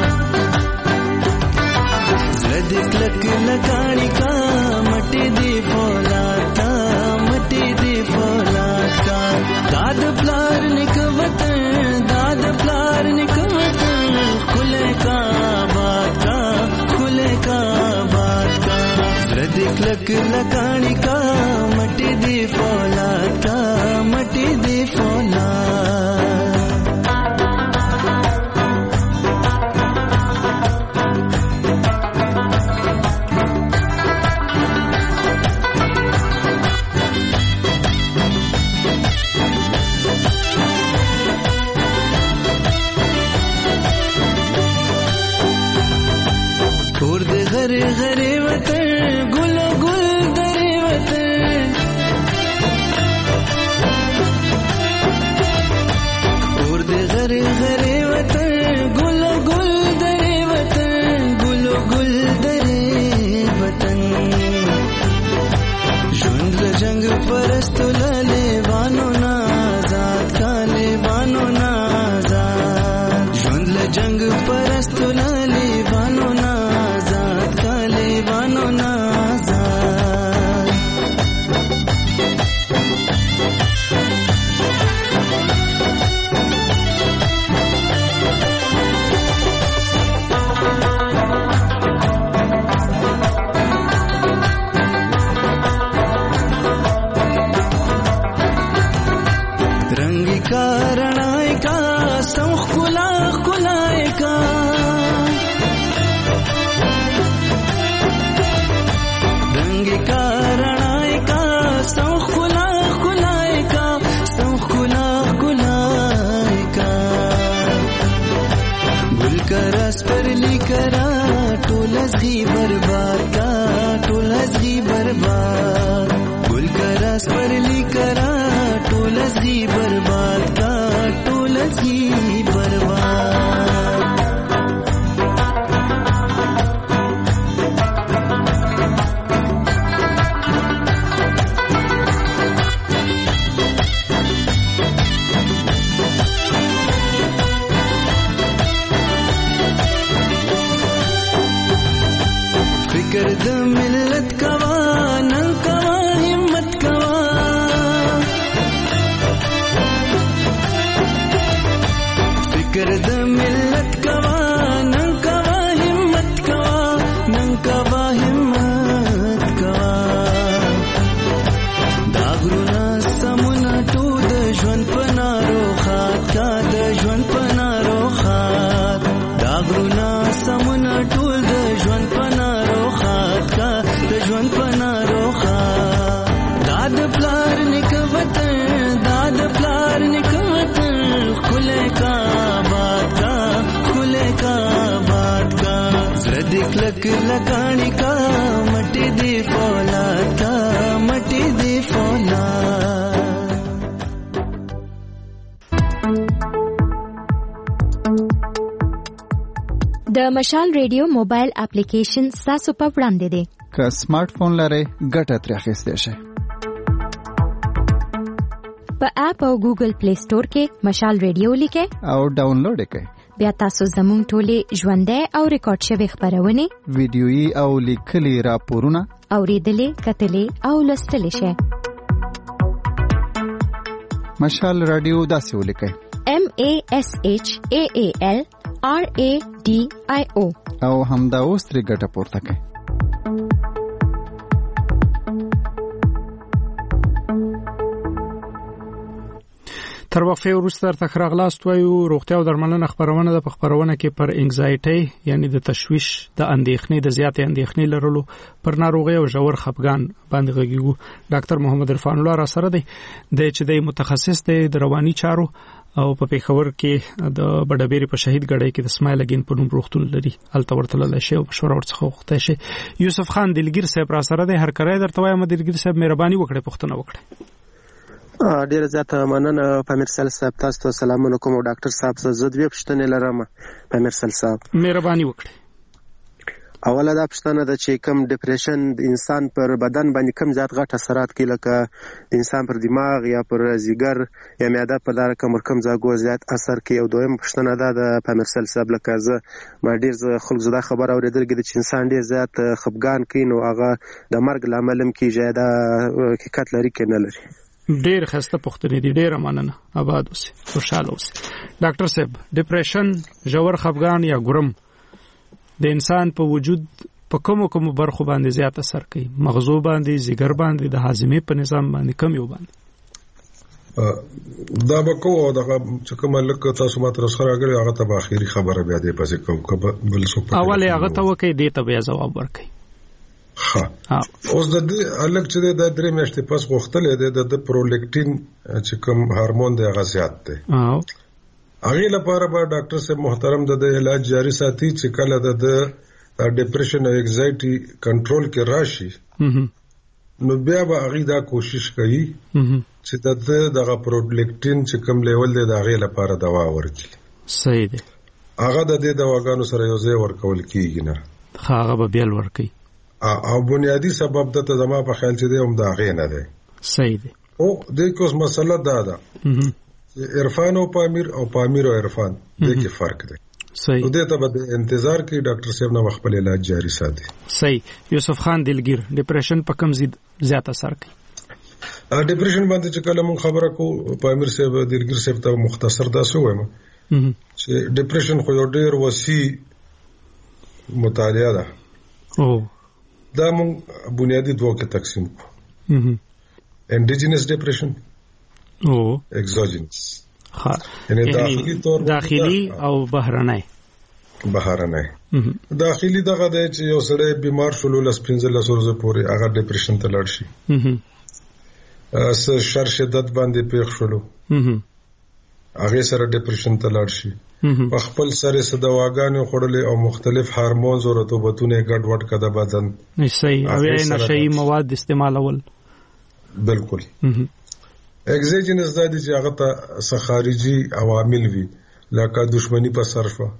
لک لک لکانی کا مٹی دی فولاد کا مٹی دی فولاد کا داد پلار نکوتن داد پلار نکوتن کھلے کا بات کا کھلے کا بات کا لک لک لکانی کا مٹی دی فولاد کا مٹی دی فولاد اور دے غری غری وطن گل گل دری وطن اور دے غری غری وطن گل گل دری وطن گل گل دری وطن ژوند له جنگ پرستو لاله وانو نا آزاد کاله وانو نا آزاد ژوند له جنگ پرستو لاله وانو نا करणाय का सौख खुला खुलाए का रंग करणाय का सौख खुला खुलाए का सौख खुला खुलाए का गुल का रस पर लिकरा टोलस ही बर्बाद का टोलस ही बर्बाद गुल का रस पर लिकरा टोलस ही बर्बाद का टोलस ही बर्बाद फिक्र द मिल्लत कवा न कवा हिम्मत कवा سمونه ټول د ژوند پنا روخات کا د ژوند پنا روخا داد پلار نکوتن داد پلار نکوتن خله کا بات کا خله کا بات کا زدک لک لکانی کا مټی دی فولاد کا مټی دی فولاد. د مشال ریډیو موبایل اپلیکیشن تاسو په وړاندې دی. که سمارټ فون لرئ ګټه ترې اخیستی شئ. په اپ او ګوګل پلی سٹور کې مشال ریډیو لیکئ او ډاونلوډ کړئ. بیا تاسو زموږ ټولې ژوندۍ او ریکارډ شوي خبرونه ویډیويي او لیکلي راپورونه اوریدلې کتلې او لوستلې شئ. مشال رادیو داسې ولیکئ MASHAALRADIO او همدا اوس ترې ګټه پورته کړئ. تر وقفه وروسته تر غلاست وایو روغتیا او درملنه خبرونه د خبرونه کې پر انګزایټي یعنی د تشویش د اندېښنې د زیاتې اندېښنې لرلو پر ناروغي او ژور خپګان باندې غږیږو. ډاکټر محمد عرفان الله را سره دی چې د متخصص دی د رواني چارو او په پیښور کې د بډبېری په شهید ګړی کې د اسماعیل اگین په نوم روغتون لري. الته ورته لاله شی او مشوره ورڅخه وخته شي. یوسف خان دلګیر صاحب را سره دی. هر کړه درته وایم دلګیر صاحب مهرباني وکړئ پوښتنه وکړئ. ډیر زیاته مننه پامیرسل صاحب. تاسو ته سلام علیکم او ډاکټر صاحب زه دوه پوښتنې لرم پامیرسل صاحب. مهرباني وکړئ. اوله دا پوښتنه ده چې کوم ډیپریشن د انسان پر بدن باندې کوم زیات غټ اثرات کوي لکه د انسان پر دماغ یا پر ځیګر یا معده په لاره کوم ځاګو زیات اثر کوي. او دویم پوښتنه ده د پامیرسل صاحب لکه زه ما ډیر خلک زده خبر اوریدل کې چې انسان ډیر زیات خپګان کوي نو هغه د مرګ لامل هم کیږي دا حقیقت لري کې نه لري. ډیر خسته پوښتنې دي. ډیر مننه. آباد اوسئ. خوشاله اوسئ. ډاکټر صاحب ډیپریشن ژور خپګان یا ګرم د انسان په وجود په کومو برخو باندې زیات اثر کوي؟ مغزو باندې، ځیګر باندې، د هاضمې په نظام باندې، کوم یو باندې؟ دا به کوو دغه چې کوم لکه تاسو ماته سره راغلی هغه ته اخیری خبره بیا دې پسې کوم بل څه په اوله هغه ته وکي دې ته بیا جواب ورکړي. ها اوس د دې الګ چې د درې میاشتې پس غوښتلې د پرولیکټین چې کوم هورمون دی هغه زیات دی. هغه لپاره به ډاکټر صاحب محترم د علاج جاری ساتي چې کله د ډیپریشن او انگزایټي کنټرول کې راشي نو بیا به هغه دا کوشش کوي چې دغه پرولیکټین چې کوم لیول دی د هغه لپاره دوا ورکړي. صحیح دی. هغه د دې دواګانو سره یو ځای ورکول کیږي نه هغه به بیل ورکړي او بنیادی سبب د زما په خیال چې دی هم دا غي نه دی. صحیح دی. او د کوم مسله ده عرفان او پامیر او پامیر او عرفان د کې فرق دی. صحیح. نو دته به انتظار کوي ډاکټر صاحب نو خپل علاج جاری ساتي. صحیح. یوسف خان دلګیر ډیپریشن په کوم زیات اثر کوي؟ ډیپریشن باندې چې کله مون خبره کو پامیر صاحب دلګیر صاحب ته مختصر تاسو وایم چې ډیپریشن خو یو ډیر وسیع مطالعه ده. دا مون بنیادی دوه کې تقسیم کو. انډیجینس ډیپریشن او اگزوجینس. یعنی داخلي او بهرنی. داخلي دغه دی چې یو سړی بیمار شول لس 15 ورځې پورې هغه ډیپریشن ته لاړ شي. سر شدت باندې پیښ شول هغه سره ډیپریشن ته لاړ شي. په خپل سره دواګانې خوړلې او مختلف هورمونز او رطوبتونه ګډوډ کړه بدن. صحیح. او یا نشئی مواد استعمالول. بالکل. اگزوجینس د دې چې هغه ته خارجي عوامل وي لکه دښمنی په سر شو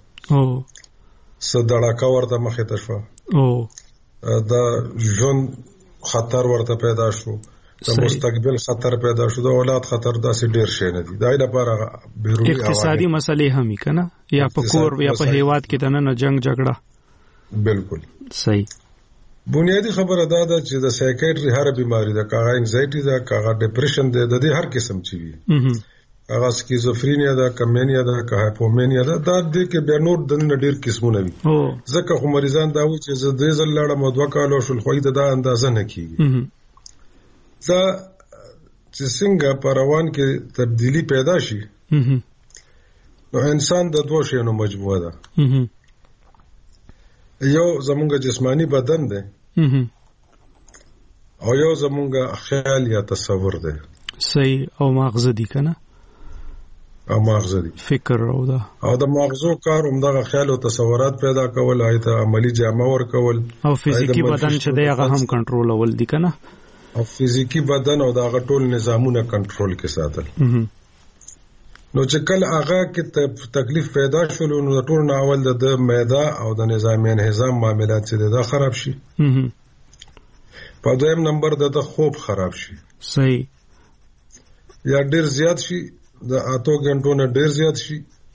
صدړه ورته مخه ته شو دا ژوند خطر ورته پیدا شو د مستقبل خطر پیدا شو د اولاد خطر داسې ډیر شي نه دي. دا لپاره بیرونی اقتصادي مسلې هم کنه یا په کور یا په هیواد کې د نن جنگ جګړه. بالکل صحیح. بنیادی خبره دا ده چې د سایکیټری هر بیماری ده کاغه انگزایټي ده کاغه ډیپریشن ده د دې هر قسم چي وي هغه سکیزوفرینیا ده کمینیا ده که هایپومینیا ده دا د کې بیا نور د ډیر قسمونه وي. ځکه خو مریضان دا وي چې زه د ځل لاړه مدوا کالو شل خوې ته دا اندازه نه کیږي. دا چې څنګه په روان کې تبدیلی پیدا شي نو انسان د دوه شیانو مجموعه ده. یو زمونږ جسمانی بدن دی او یو زمونږ خیال یا تصور دی. صحیح. او مغزه دی کنه؟ او مغزه دی، فکر او دا او د مغزو کار همدغه خیال او تصورات پیدا کول، آیت عملی جامه ور کول، او فزیکی بدن چې دی هغه هم کنټرول اول دی کنه؟ او فزیکی بدن او دغه ټول نظامونه کنټرول کې ساتل. نو چې کله هغه کې تکلیف پیدا شول نو ټول ناول د معده او د نظام انهضام معاملات چې دا خراب شي. په دویم نمبر د خوب خراب شي. صحیح. یا ډیر زیات شي، د 8 غنټو نه ډیر زیات شي،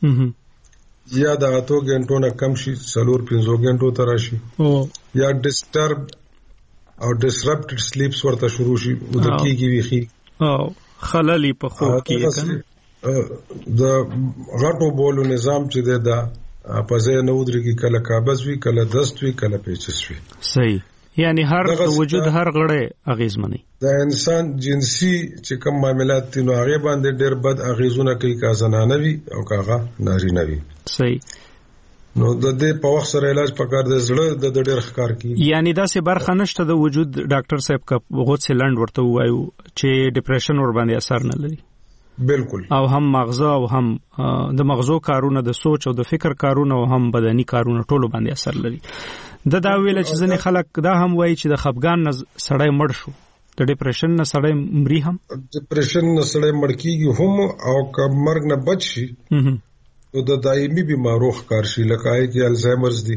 یا د 8 غنټو نه کم شي، 4-5 غنټو تر شي، یا ډیسټرب او ډسرپټډ سلیپس ورته شروع شي، د کیږي ویخي او خلل په خوب کې کنه. د غټو بولو نظام چې دا په ځای نه ودرېږي، کله قابض وي، کله دست وي، کله پیچس وي. صحیح. یعنی هر وجود هر غړی اغیزمنی. د انسان جنسي چې کوم معاملات دي نو هغه باندې ډېر بد اغیزونه کوي، کا زنانه وي او کاغه نارینه وي. صحیح. نو د دې په وخت سره علاج پکار دی، زړه د ډېر ښکار کوي. یعنی دا سه برخه نشته د وجود ډاکټر صاحب کا غوت سیلند ورته وایو چې ډیپریشن ور باندې اثر نه لري. بالکل. او هم مغزه او هم د مغزو کارونه، د سوچ او د فکر کارونه او هم بدني کارونه ټول باندې اثر لري. دا ویل چې ځنې خلک دا هم وایي چې د خفګان نه سړی مړ شو، د ډیپریشن نه سړی مري هم. ډیپریشن نه سړی مړ کیږي هم، او که مرګ نه بچ شي نو د دایمي بیمارو ښکار شي، لکه کې الزایمرز دی،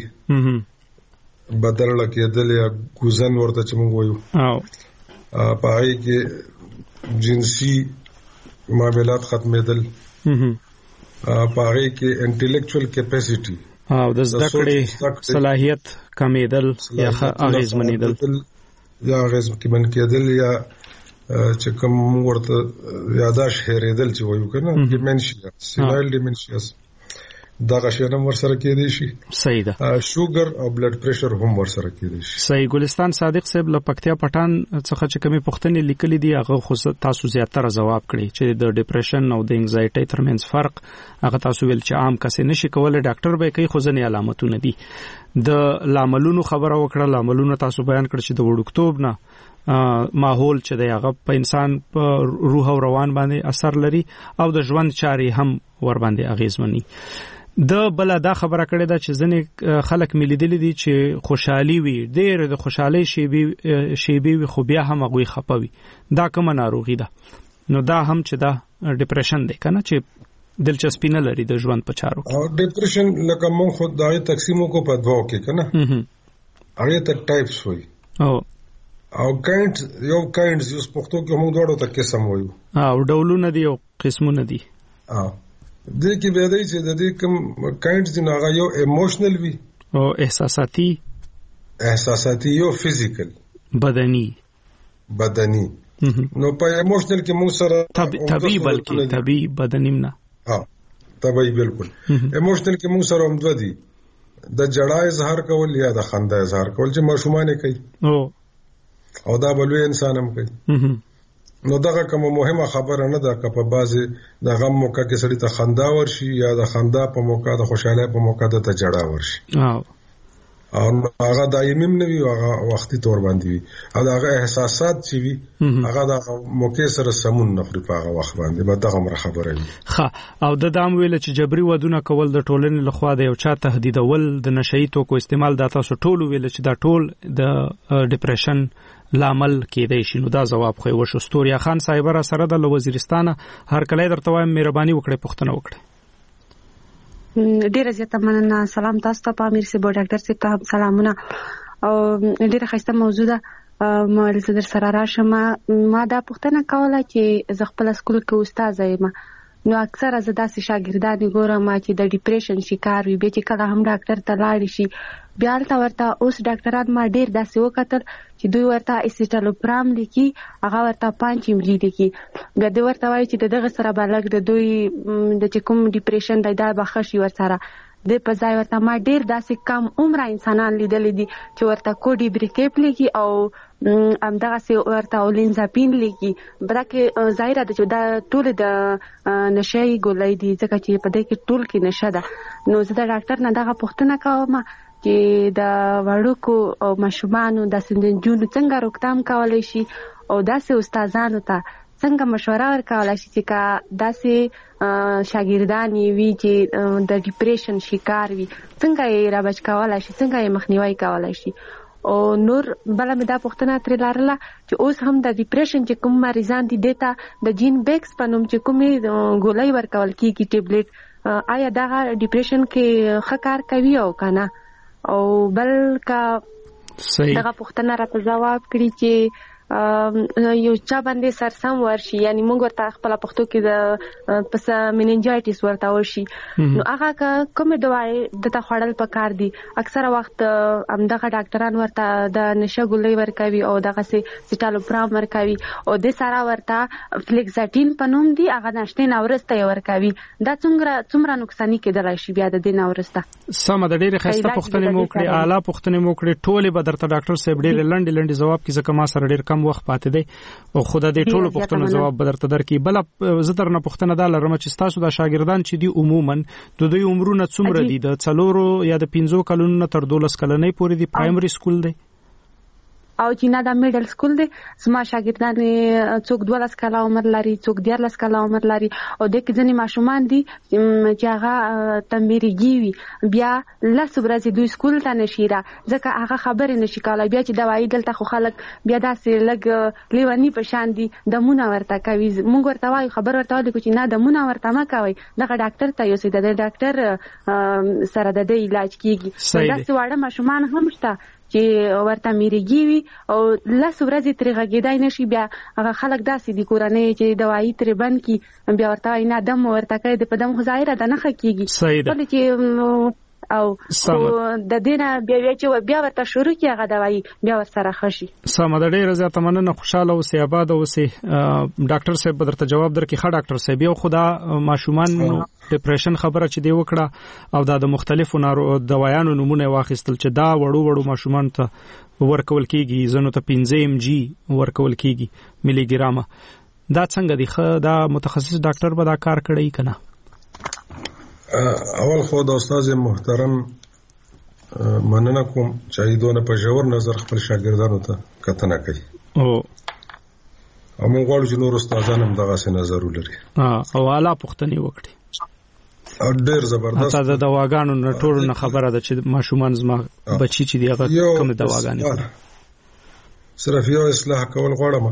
بدل کېدل یا ګوزن ورته چې موږ وایو، په هغې کې جنسي معاملات ختمېدل، په هغې کې انټلیکچوال کیپاسټي او د زده کړې صلاحیت کمیدل یا اغیزمنېدل، یا اغیزمن کېدل، یا چې کوم ورته یاداشت هېرېدل چې وایو کنه، ډیمنشیا، سینایل ډیمنشیا، دغه شی هم ورسره کېدی شي. صحیح ده. شوګر او بلډ پریشر هم ورسره کېدی شي. صحیح. ګلستان صادق صاحب له پکتیا پټان څخه چې کومې پوښتنې لیکلې دي هغه خو تاسو زیاتره جواب کړی چې د ډیپریشن او د انزایټي ترمنځ فرق هغه تاسو ویل چې عام کس نشي کولای، ډاکټر به کوي، خو ځنې علامتونه دي. د لاملونو خبره وکړه، لاملونه تاسو بیان کړ چې د وړوکتوب نه ماحول چې دی هغه په انسان په روح او روان باندې اثر لري او د ژوند چارې هم ور باندې اغیزمني. د بل دا خبره کړې ده چې ځنې خلک ملیدلې دي چې خوشحالي وي، ډېر د خوشحالي شیبې وي، خو بیا هم هغوی خپوي. دا کومه ناروغي ده؟ نو دا هم چې دا ډیپریشن دی کنه، چې دلچسپي نه لري د ژوند په چارو کې. ډیپریشن لکه مونږ خود دغه تقسیمو کو په دوه کې کنه، هغه ته ټایپس وایي او کاینډ یو کاینډز یو پښتو کې موږ دوړو ته قسم وایو، او ډولونه دي او قسمونه دي. دې کې به دی چې د دې کوم کاینډز دی هغه یو ایموشنل وي او احساساتي یو فزیکل بدني. نو په ایموشنل کې موږ سره طبيعي بلکې طبيعي بدني نه طبيعي بالکل. ایموشنل کې موږ سره هم دوه دي، د جړا اظهار کول یا د خندا اظهار کول چې ماشومان کوي او دا بلوي انسان هم کوي. نو دغه کوم مهمه خبره نه ده که په بازي د غم موقع کې سړی ته خندا ورشي یا د خندا په موقع د خوشاله په موقع د جړا ورشي، او هغه دایمي نه وي، هغه وختي تور باندې وي، او هغه احساسات چې وي هغه د موقع سره سمون نه خوري په هغه وخت باندې به دغه خبره وي. ښه. او د دام ویل چې جبري ودونه کول د ټولنې لخوا د یو چا تهدیدول، د نشئی توکو استعمال، دا تاسو ټول ویل چې دا ټول د ډیپریشن لامل کېدای شي. نو دا جواب خو وشو. ستوریا خان صاحب را سره د وزیرستان هر کله درته وایم مهرباني وکړئ پوښتنه وکړئ. ډیره زیاته مننه. سلام تاسو ته، امیر صاحب ډاکټر صاحب ته سلامونه. او ډیره ښایسته موضوع ده، ما در سره راشم. ما دا پوښتنه کوله چې زه خپل سکول کې استاد یم، نو اکثره زه داسې شاګردان ګورم چې د ډیپریشن شکار وي، به چې کله هم ډاکټر ته لاړ شي بیا ورته اوس ډاکټران ما ډیر داسې وکتل چې دوی ورته اسټالوپرام لیکي، هغه ورته 5 ملي لیکي، بیا دوی ورته وایي چې دغه سره بالغ د دوی د کوم ډیپریشن دی دا بخښي ورسره. د په ځای ورته ما ډیر داسې کم عمره انسانان لیدلې دي چې ورته کوډي بریکیپ لیکي او همدغسې ورته اولینزاپین لیکي. بلکې ظاهره ده چې دا ټول د نشې ګولۍ دي، ځکه چې په دې کې ټول کې نشه ده. نو زه د ډاکټر نه دغه پوښتنه کوم چې د وړوکو او ماشومانو د سندنجونو څنګه روکتام کولای شي او داسې استادانو ته څنګه مشوره ورکولای شي چې داسې شاګردان وي چې د ډیپریشن شکار وي څنګه یې رابچ کولای شي څنګه یې مخنیوي کولای شي او نور بل مې دا پوښتنه ترې لرله چې اوس هم د ډیپریشن چې کوم مریضان دي دیتا د جین بیکس په نوم چې کومې ګولۍ ورکول کیږي ټیبلیټ آیا دا ډیپریشن کې ښه کار کوي او کنه او بل کا دغه پوښتنه راته جواب کړي چې یو چا باندې سرسم ورشي یعنی موږ ورته خپل پښتو کې د پس مننجایټس ورته ورشي نو هغه کومه دوايي د خړل پکار دي اکثره وخت همدغه ډاکټران ورته د نشه ګولۍ ورکوي او دغه سټالوپرام ورکوي او د سارا ورته فلیکزاټین پنوم دي هغه نشته نورسته ورکوي دا څومره نقصان کېدلای شي بیا د دې نورسته سم د ډېر خسته پښتنې موکړي اعلی پښتنې موکړي ټوله بدرته ډاکټر صاحب ډېر لنډ جواب کې ځکه ما سره ډېر کم وخت پاتې دی او خدای دې ټولو پښتنو جواب بدرته درکې بل زتر نه پښتنه دا لرم چې تاسو د شاګردان چې دی عموما د دوی عمرونه څومره دي د 4 یا د 15 کلونو تر 12 کلنۍ پورې دی پرایمري سکول دی او چې نه د میډل سکول دی زما شاګردان څوک 12 کاله عمر لري څوک 14 کاله عمر لري او د کځنی ماشومان دي چې هغه تمریږي وي بیا لس ورځې دوی سکول ته نشیرا ځکه هغه خبرې نشي کولای بیا چې دوايي دلته خو خلک بیا داسې لګ لیوانی په شان دي د مونږ ورته کوي مونږ ورته وایو خبر ورته وایو چې نه د مونږ ورته ما کوي دغه ډاکټر ته یو سي د ډاکټر سره د علاج کیږي داسې واړه ماشومان هم شته چې ورته میریږي وي او لس ورځې ترې غږیدای نشي بیا هغه خلک داسې دي کورنۍ چې دوايي ترې بند کی بیا ورته نه دم ورته کوي د پدم ظاهره د نه کیږي ولې چې او د دینه بیا ورته شروع کی هغه دوايي بیا ورسره خشي سم د ډېر زیات مننه خوشاله او سی آباد او سی ډاکټر صاحب بدرته جواب درکې ښه ډاکټر صاحب یو خدا ماشومان ډیپریشن خبره چې دی وکړه او د مختلفو دوايانو نمونه واخیستل چې دا وړو ماشومان ته ورکول کیږي زنو ته 15 mg ورکول کیږي ملي ګرام دا څنګه دی دا متخصص ډاکټر به دا کار کړی کنه اول خو د استاد محترم مننه کوم چې دونه په ژور نظر خپل شاګردانو ته کتنه کوي او موږ غواړو چې نور استادان هم دغه څه نظر ولري او اعلی پوښتنې وکړي او ډېر زبردست د دواګانو نه ټول نه خبره ده چې ماشومان زما بچی چې دی هغه کوم دواګانې صرف یو اصلاح کول غواړم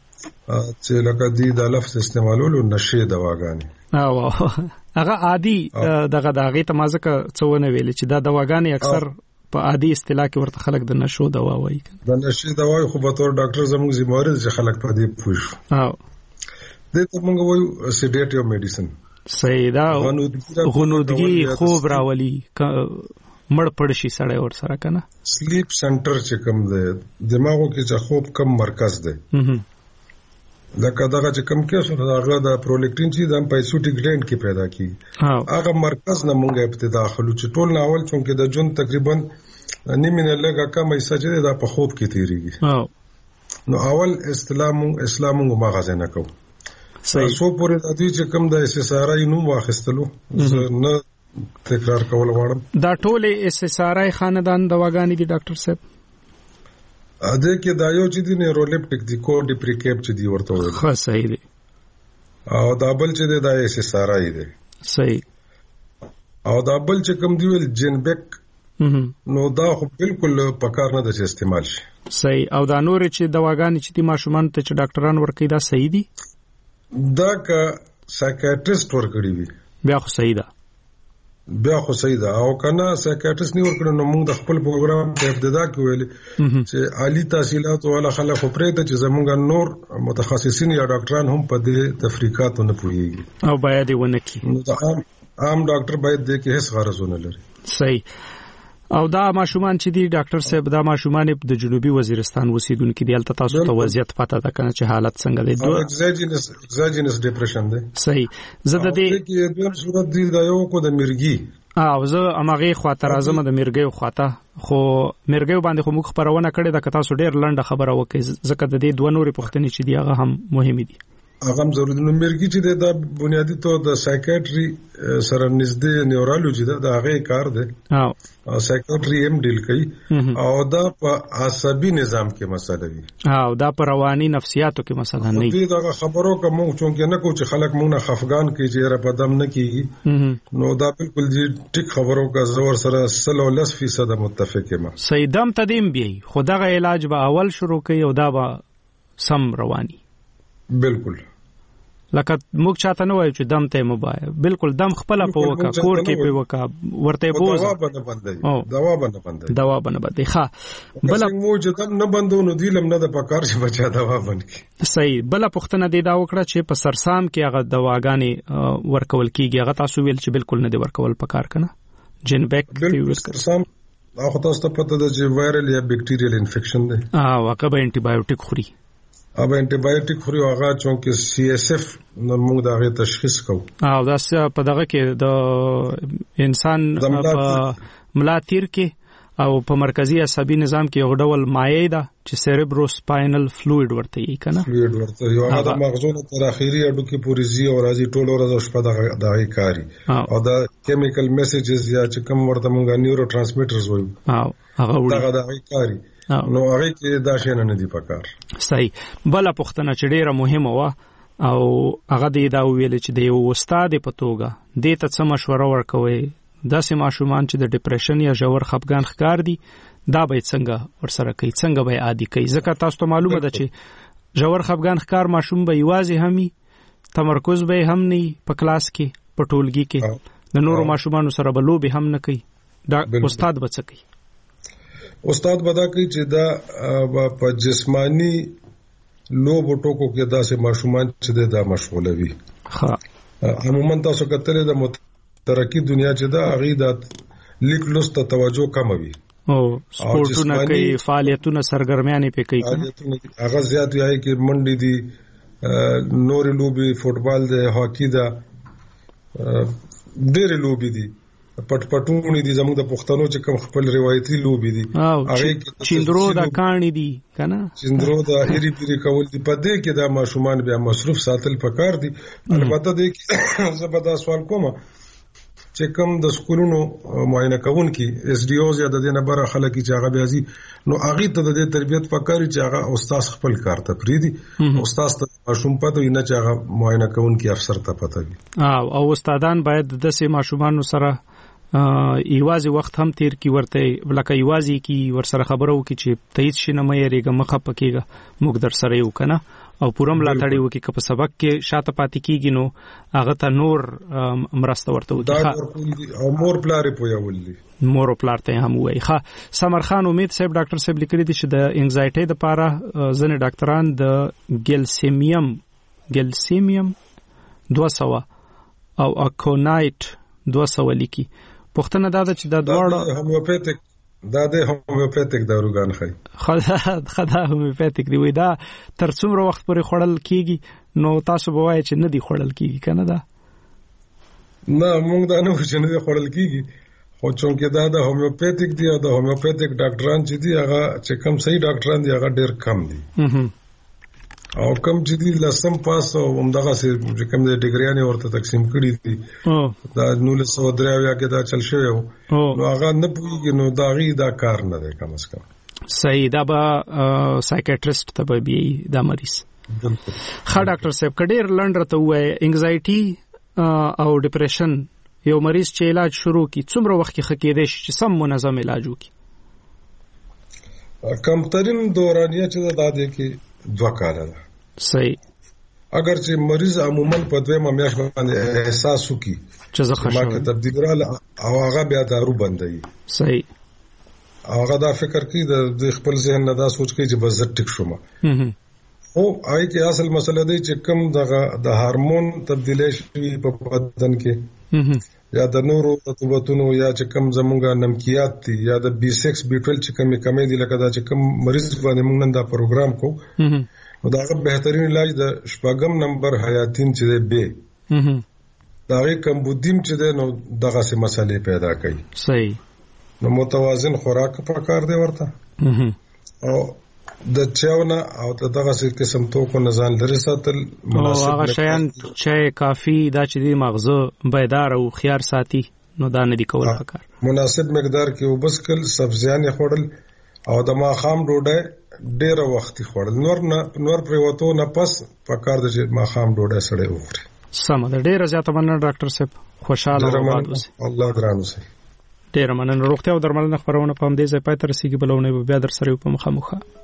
چې لکه دی د لفظ استعمالولو نشي دواګانې هغه عادي دغه ته مازه څونه ویل چې دا دواګانې اکثر په عادي اصطلاح کې ورته خلک د نشو دوا وایي د نشي دوا خو به تور ډاکټر زموږ ذمہوار دي خلک په دې پوښ او د ته موږ وایو سیډیټیو میډیسن صحیح دا غنودګي خوب راولي مړ پړ شي سړی ور سره کنه سلیپ سنټر چې کوم دی دماغو کې چې خوب کم مرکز دی لکه دغه چې کم کې هغه د پرولیکټین چې د پیسوټیک ګلینډ کې پیدا کیږي هغه مرکز نه مونږه ابتدا خلو چې ټول ناول چونکه د جون تقریبا نیمه لګه کم ایسه چې د په خوب کې تیریږي نو اول اسلام ما غزنه کو سو پورې د دې چې کم د اس اس ار ای نوم واخستلو نه تکرار کول غواړم دا ټول اس اس ار ای خاندان دواګانی دي ډاکټر صاحب اده کې دا یو چې دی نیورولپټیک دی کو ډیپریکیپ چې دی ورته وایي خو صحیح دی او دا بل چې دی دا اس اس ار ای دی صحیح او دا بل چې کوم دی ول جنبک نو دا خو بالکل پکار نه د استعمال شي صحیح او دا نور چې دواګانې چې دی ماشومان ته چې ډاکټران ورکړي دا صحیح دي دا که سایکیاټریست ورکړي وي بیا خو صحیح ده او کنه سایکیاټریست نه ورکړي نو موږ د خپل پروګرام په ابتدا کې ویل چې عالی تحصیلات ولا خلک خو پرې ته چې زموږ نور متخصصین یا ډاکټران هم په دې تفریقات نه پوهیږي او باید ونه کی عام ډاکټر باید دې کې هیڅ غرض نه لري صحیح او دا ماشومان چې دی ډاکټر صاحب دا ماشومان د جنوبي وزیرستان اوسیدونکو دی البته تاسو ته وضعیت پته ده کنه چې حالت څنګه دی اگزاجینس ډیپریشن دی صحیح زه د دې دوه صورت دی دا یو کو د مرګي او زه امغه خاطر اعظم د مرګي خواته خو مرګي باندې خو موږ خبرونه کړې ده که تاسو ډېر لنډه خبره وکړئ ځکه د دې دوه نورې پوښتنې چې دی هغه هم مهمه دي هغه ضروري نو مرګي چې د بنیادی تو د سایکیاټري سره نږدې نیورولوژي دا هغه کار دی او سایکیاټري هم ډیل کوي او دا په عصبي نظام کې مسله وي او دا په رواني نفسیاتو کې مسله نه دی دا خبرو کوم چې نه کو چې خلک مونږ نه خفقان کوي چې را په دم نه کیږي نو دا بالکل دی ټیک خبرو کا زور سره 100% متفق یم سیدم تدیم بي خدغه علاج به اول شروع کوي او دا به سم رواني بالکل لکه موږ چاته نه وایو چې دم ته مبای بالکل دم خپل په وکا کور کې په وکا ورته بوز دوا بنه بندي ښه بل موږ دم نه بندونو دی لم نه د پکار چې بچا دوا بنکي صحیح بل پښتنه دی دا وکړه چې په سرسام کې هغه دواګانې ورکول کیږي هغه تاسو ویل چې بالکل نه دی ورکول پکار کنه جنبک بالکل سرسام هغه تاسو ته پته ده چې وایرل یا بیکټیریل انفیکشن دی واقع به انټي بایوټیک خوري اب انټي بایوټیک خوري هغه چونکه سی اس اف نو موږ دا غي تشخیص کوو دا په دغه کې د انسان په ملاتیر کې او په مرکزی عصبي نظام کې یو ډول مایع ده چې سیریبرو سپاینل فلوید ورته یې کنه فلوید ورته یو هغه د مغزونو تر اخیری اډو کې پوری زی او راځي ټول ورځ شپه دغه کاری او دا کیمیکل میسیجز یا چې کوم ورته موږ نیورو ترانسمیټرز وایو هغه دغه کاری نو هغه کې دا شی نه دی پکار صحیح بل پښتنه چې ډیره مهمه و او هغه دا ویل چې د یو استاد په توګه د ته څه مشوره ورکوي داسې ماشومان چې د ډیپریشن یا ژور خپګان ښکار دي دا به څنګه ورسره کوي څنګه به عادي کوي ځکه تاسو ته معلومه ده چې ژور خپګان ښکار ماشوم به یوازې همي تمرکز به هم نه په کلاس کې په ټولګي کې د نورو ماشومانو سره به لوبي هم نه کوي دا استاد به څه کوي استاد بدا کوي چې دا په جسمانی لوب ټوکو کې داسې ماشومان چې دا مشغوله وي عموما تاسو کتلې د مترقی دنیا چې دا غیدا لیک لست توجه کم وي او سپورټونه کوي فعالیتونه سرګرمیانه پې کوي هغه زیات یې کې منډي دي نور لوبي فوټبال دی هاکی دا ډېر لوبي دي پټپټونی دي زموږ د پښتنو چې کوم خپل روایتي لوبي دي هغه چیندرو دا کانی دي کنه چیندرو دا ایری پیری کول دي په دې کې دا ماشومان بیا مصروف ساتل پکار دي البته دې زبدا سوال کوم چې کوم د سکولونو معاینه کوونکي اس ډي اوز یا د دې نه بره خلک چې هغه بیا زی نو هغه ته د تربيت پکاري چې هغه استاد خپل کار ته پریدي استاد ته ماشوم پته نه چې هغه معاینه کوونکي افسر ته پته وي او استادان باید د سه ماشومان سره ایوازي وخت هم تیر کی ورته لکه ایوازي کی ورسره خبرو کی چې تایید شنه مې ریګه مخه پکېګه موږ در سره یو کنه او پورم لا تړي وکي که په سبق کې شاته پاتې کیږي نو هغه ته نور مرسته ورته وکړي او مور پلار پویولې مور پلار ته هم وای ښه سمر خان امید صاحب ډاکټر صاحب لیکلي دي چې د انزایټي د لپاره ځنې ډاکټران د ګلسیمیم 200 او اکونایټ 200 لیکي پښتنه دا چې دا دواړه هومیوپیتیک دا د هومیوپیتیک داروګان خدا هومیوپیتیک دی وای دا تر څومره وخت پورې خړل کیږي نو تاسو به وای چې نه دی خړل کیږي کنه دا نه موږ دا نه چې نه دی خړل کیږي خو چونکه دا د هومیوپیتیک دی او د هومیوپیتیک ډاکټران چې دی هغه چې کم صحیح ډاکټران دی هغه ډیر کم دي او کم چې دی لسم پاس او همدغه چې کم د ډیګریانې ورته تقسیم کړي دي دا 1903 کې دا چل شوی نو هغه نه پوهیږي نو دا غي دا کار نه دی کم از کم صحیح دا به سایکیاټریست ته به دا مریض ښه ډاکټر صاحب کډیر لنډ راته وای انګزایټي او ډیپریشن یو مریض چې علاج شروع کی څومره وخت کې خکېدې چې سم منظم علاج وکي کم ترین دورانیه چې دا د کې 2 کاله ده صحیح اگر چې مریض عموما په دویمه میاشت باندې احساس وکي چې زه خښم ما تبدیل رااله او هغه بیا دارو بندي صحیح هغه دا فکر کوي د خپل ذهن نه دا سوچ کوي چې بس زه ټیک شوم او آی کې اصل مسله دی چې کوم د هورمون تبدیلی شوی په بدن کې یا د نورو رطوبتونو یا چې کوم زمونږه نمکیات دي یا د B6 B12 چې کمی دي لکه دا چې کوم مریض باندې موږ نن دا پروګرام کوو نو دا بهترین علاج د شپږم نمبر حیاتین چې دی به دا غي کمبودیم چې دی نو دغه سه مسلې پیدا کوي صحیح نو متوازن خوراک پکار دی ورته او د چاونه او دغه قسم توکو نه ځان لري ساتل مناسب هغه شیان چې کافي دا چې د مغزه بیدار او خيار ساتي نو دا نه دی کول پکار مناسب مقدار کې وبسکل سبزیان خورل او د ماخام ډوډۍ ډیره وخت خورل نور پریوتو نه پس پکار د چې ماخام ډوډۍ سره وخوري سم ده ډیره زیاته مننه ډاکټر صاحب خوشاله آباد اوسئ الله ګران اوسئ ډیره مننه روغتیا او درملنه خبرونه په همدې ځای پای ته رسیدي بلونه بیا در سره په مخامخه